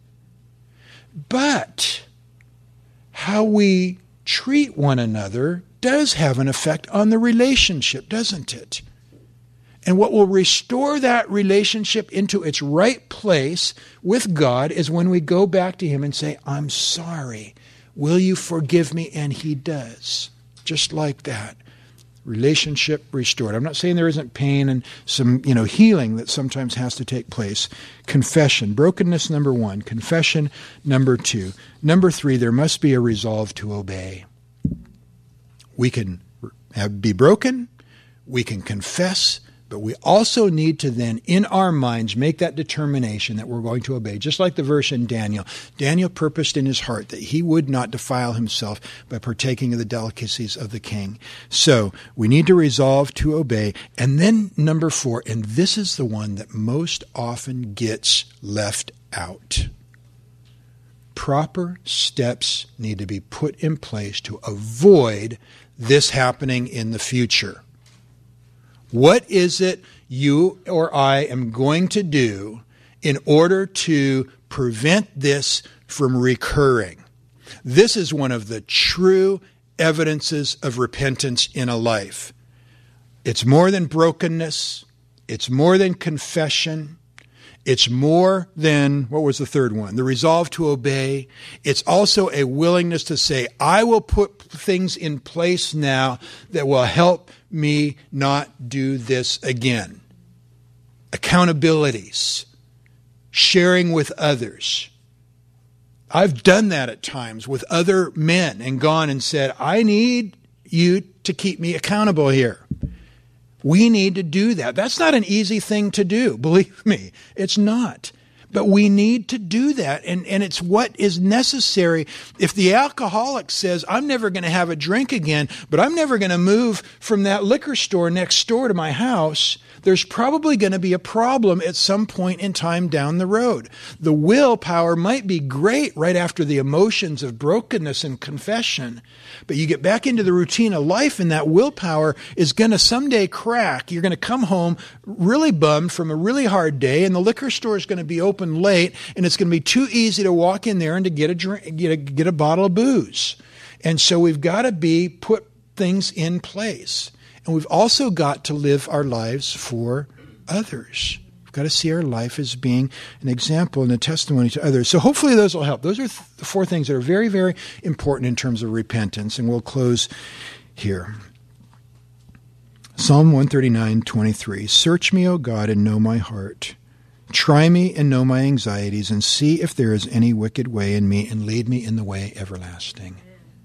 But how we treat one another does have an effect on the relationship, doesn't it? And what will restore that relationship into its right place with God is when we go back to him and say, I'm sorry. Will you forgive me? And he does. Just like that. Relationship restored. I'm not saying there isn't pain and some, you know, healing that sometimes has to take place. Confession. Brokenness, number one. Confession, number two. Number three, there must be a resolve to obey. We can have, be broken. We can confess. But we also need to then, in our minds, make that determination that we're going to obey. Just like the verse in Daniel. Daniel purposed in his heart that he would not defile himself by partaking of the delicacies of the king. So we need to resolve to obey. And then number four, and this is the one that most often gets left out. Proper steps need to be put in place to avoid this happening in the future. What is it you or I am going to do in order to prevent this from recurring? This is one of the true evidences of repentance in a life. It's more than brokenness. It's more than confession. It's more than, what was the third one? The resolve to obey. It's also a willingness to say, I will put things in place now that will help me not do this again. Accountabilities. Sharing with others. I've done that at times with other men and gone and said, I need you to keep me accountable here. We need to do that. That's not an easy thing to do. Believe me, it's not. But we need to do that. And, and it's what is necessary. If the alcoholic says, I'm never going to have a drink again, but I'm never going to move from that liquor store next door to my house, there's probably going to be a problem at some point in time down the road. The willpower might be great right after the emotions of brokenness and confession, but you get back into the routine of life and that willpower is going to someday crack. You're going to come home really bummed from a really hard day, and the liquor store is going to be open late, and it's going to be too easy to walk in there and to get a drink, get a, get a bottle of booze. And so we've got to be put things in place. And we've also got to live our lives for others. We've got to see our life as being an example and a testimony to others. So hopefully those will help. Those are th- the four things that are very, very important in terms of repentance. And we'll close here. Psalm one thirty-nine, twenty-three. Search me, O God, and know my heart. Try me and know my anxieties, and see if there is any wicked way in me, and lead me in the way everlasting.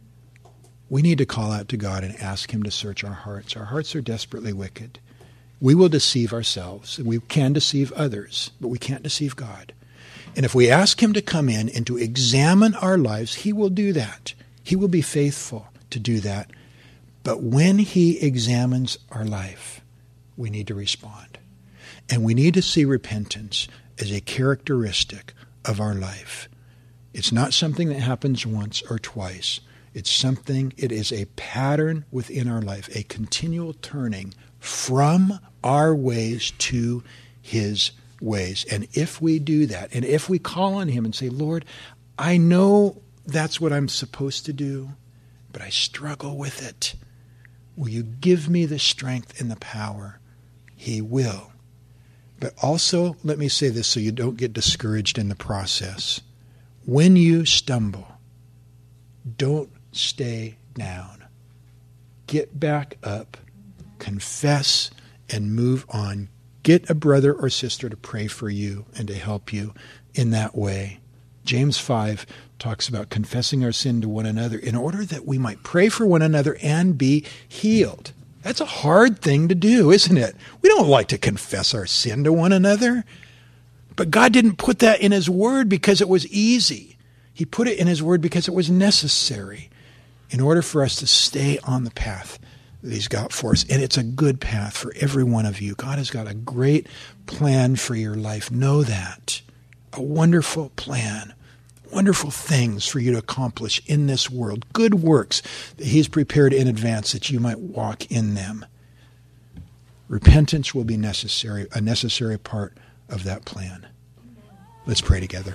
We need to call out to God and ask him to search our hearts. Our hearts are desperately wicked. We will deceive ourselves, and we can deceive others, but we can't deceive God. And if we ask him to come in and to examine our lives, he will do that. He will be faithful to do that. But when he examines our life, we need to respond. And we need to see repentance as a characteristic of our life. It's not something that happens once or twice. It's something, it is a pattern within our life, a continual turning from our ways to his ways. And if we do that, and if we call on him and say, Lord, I know that's what I'm supposed to do, but I struggle with it. Will you give me the strength and the power? He will. But also, let me say this so you don't get discouraged in the process. When you stumble, don't stay down. Get back up, confess, and move on. Get a brother or sister to pray for you and to help you in that way. James five talks about confessing our sin to one another in order that we might pray for one another and be healed. That's a hard thing to do, isn't it? We don't like to confess our sin to one another. But God didn't put that in his word because it was easy. He put it in his word because it was necessary in order for us to stay on the path that he's got for us. And it's a good path for every one of you. God has got a great plan for your life. Know that. A wonderful plan. Wonderful things for you to accomplish in this world. Good works that he's prepared in advance that you might walk in them. Repentance will be necessary, a necessary part of that plan. Let's pray together.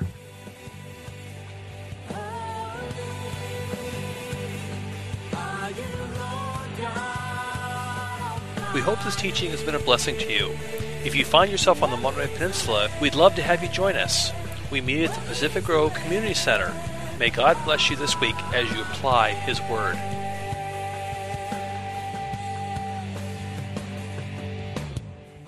We hope this teaching has been a blessing to you. If you find yourself on the Monterey Peninsula, we'd love to have you join us. We meet at the Pacific Grove Community Center. May God bless you this week as you apply his word.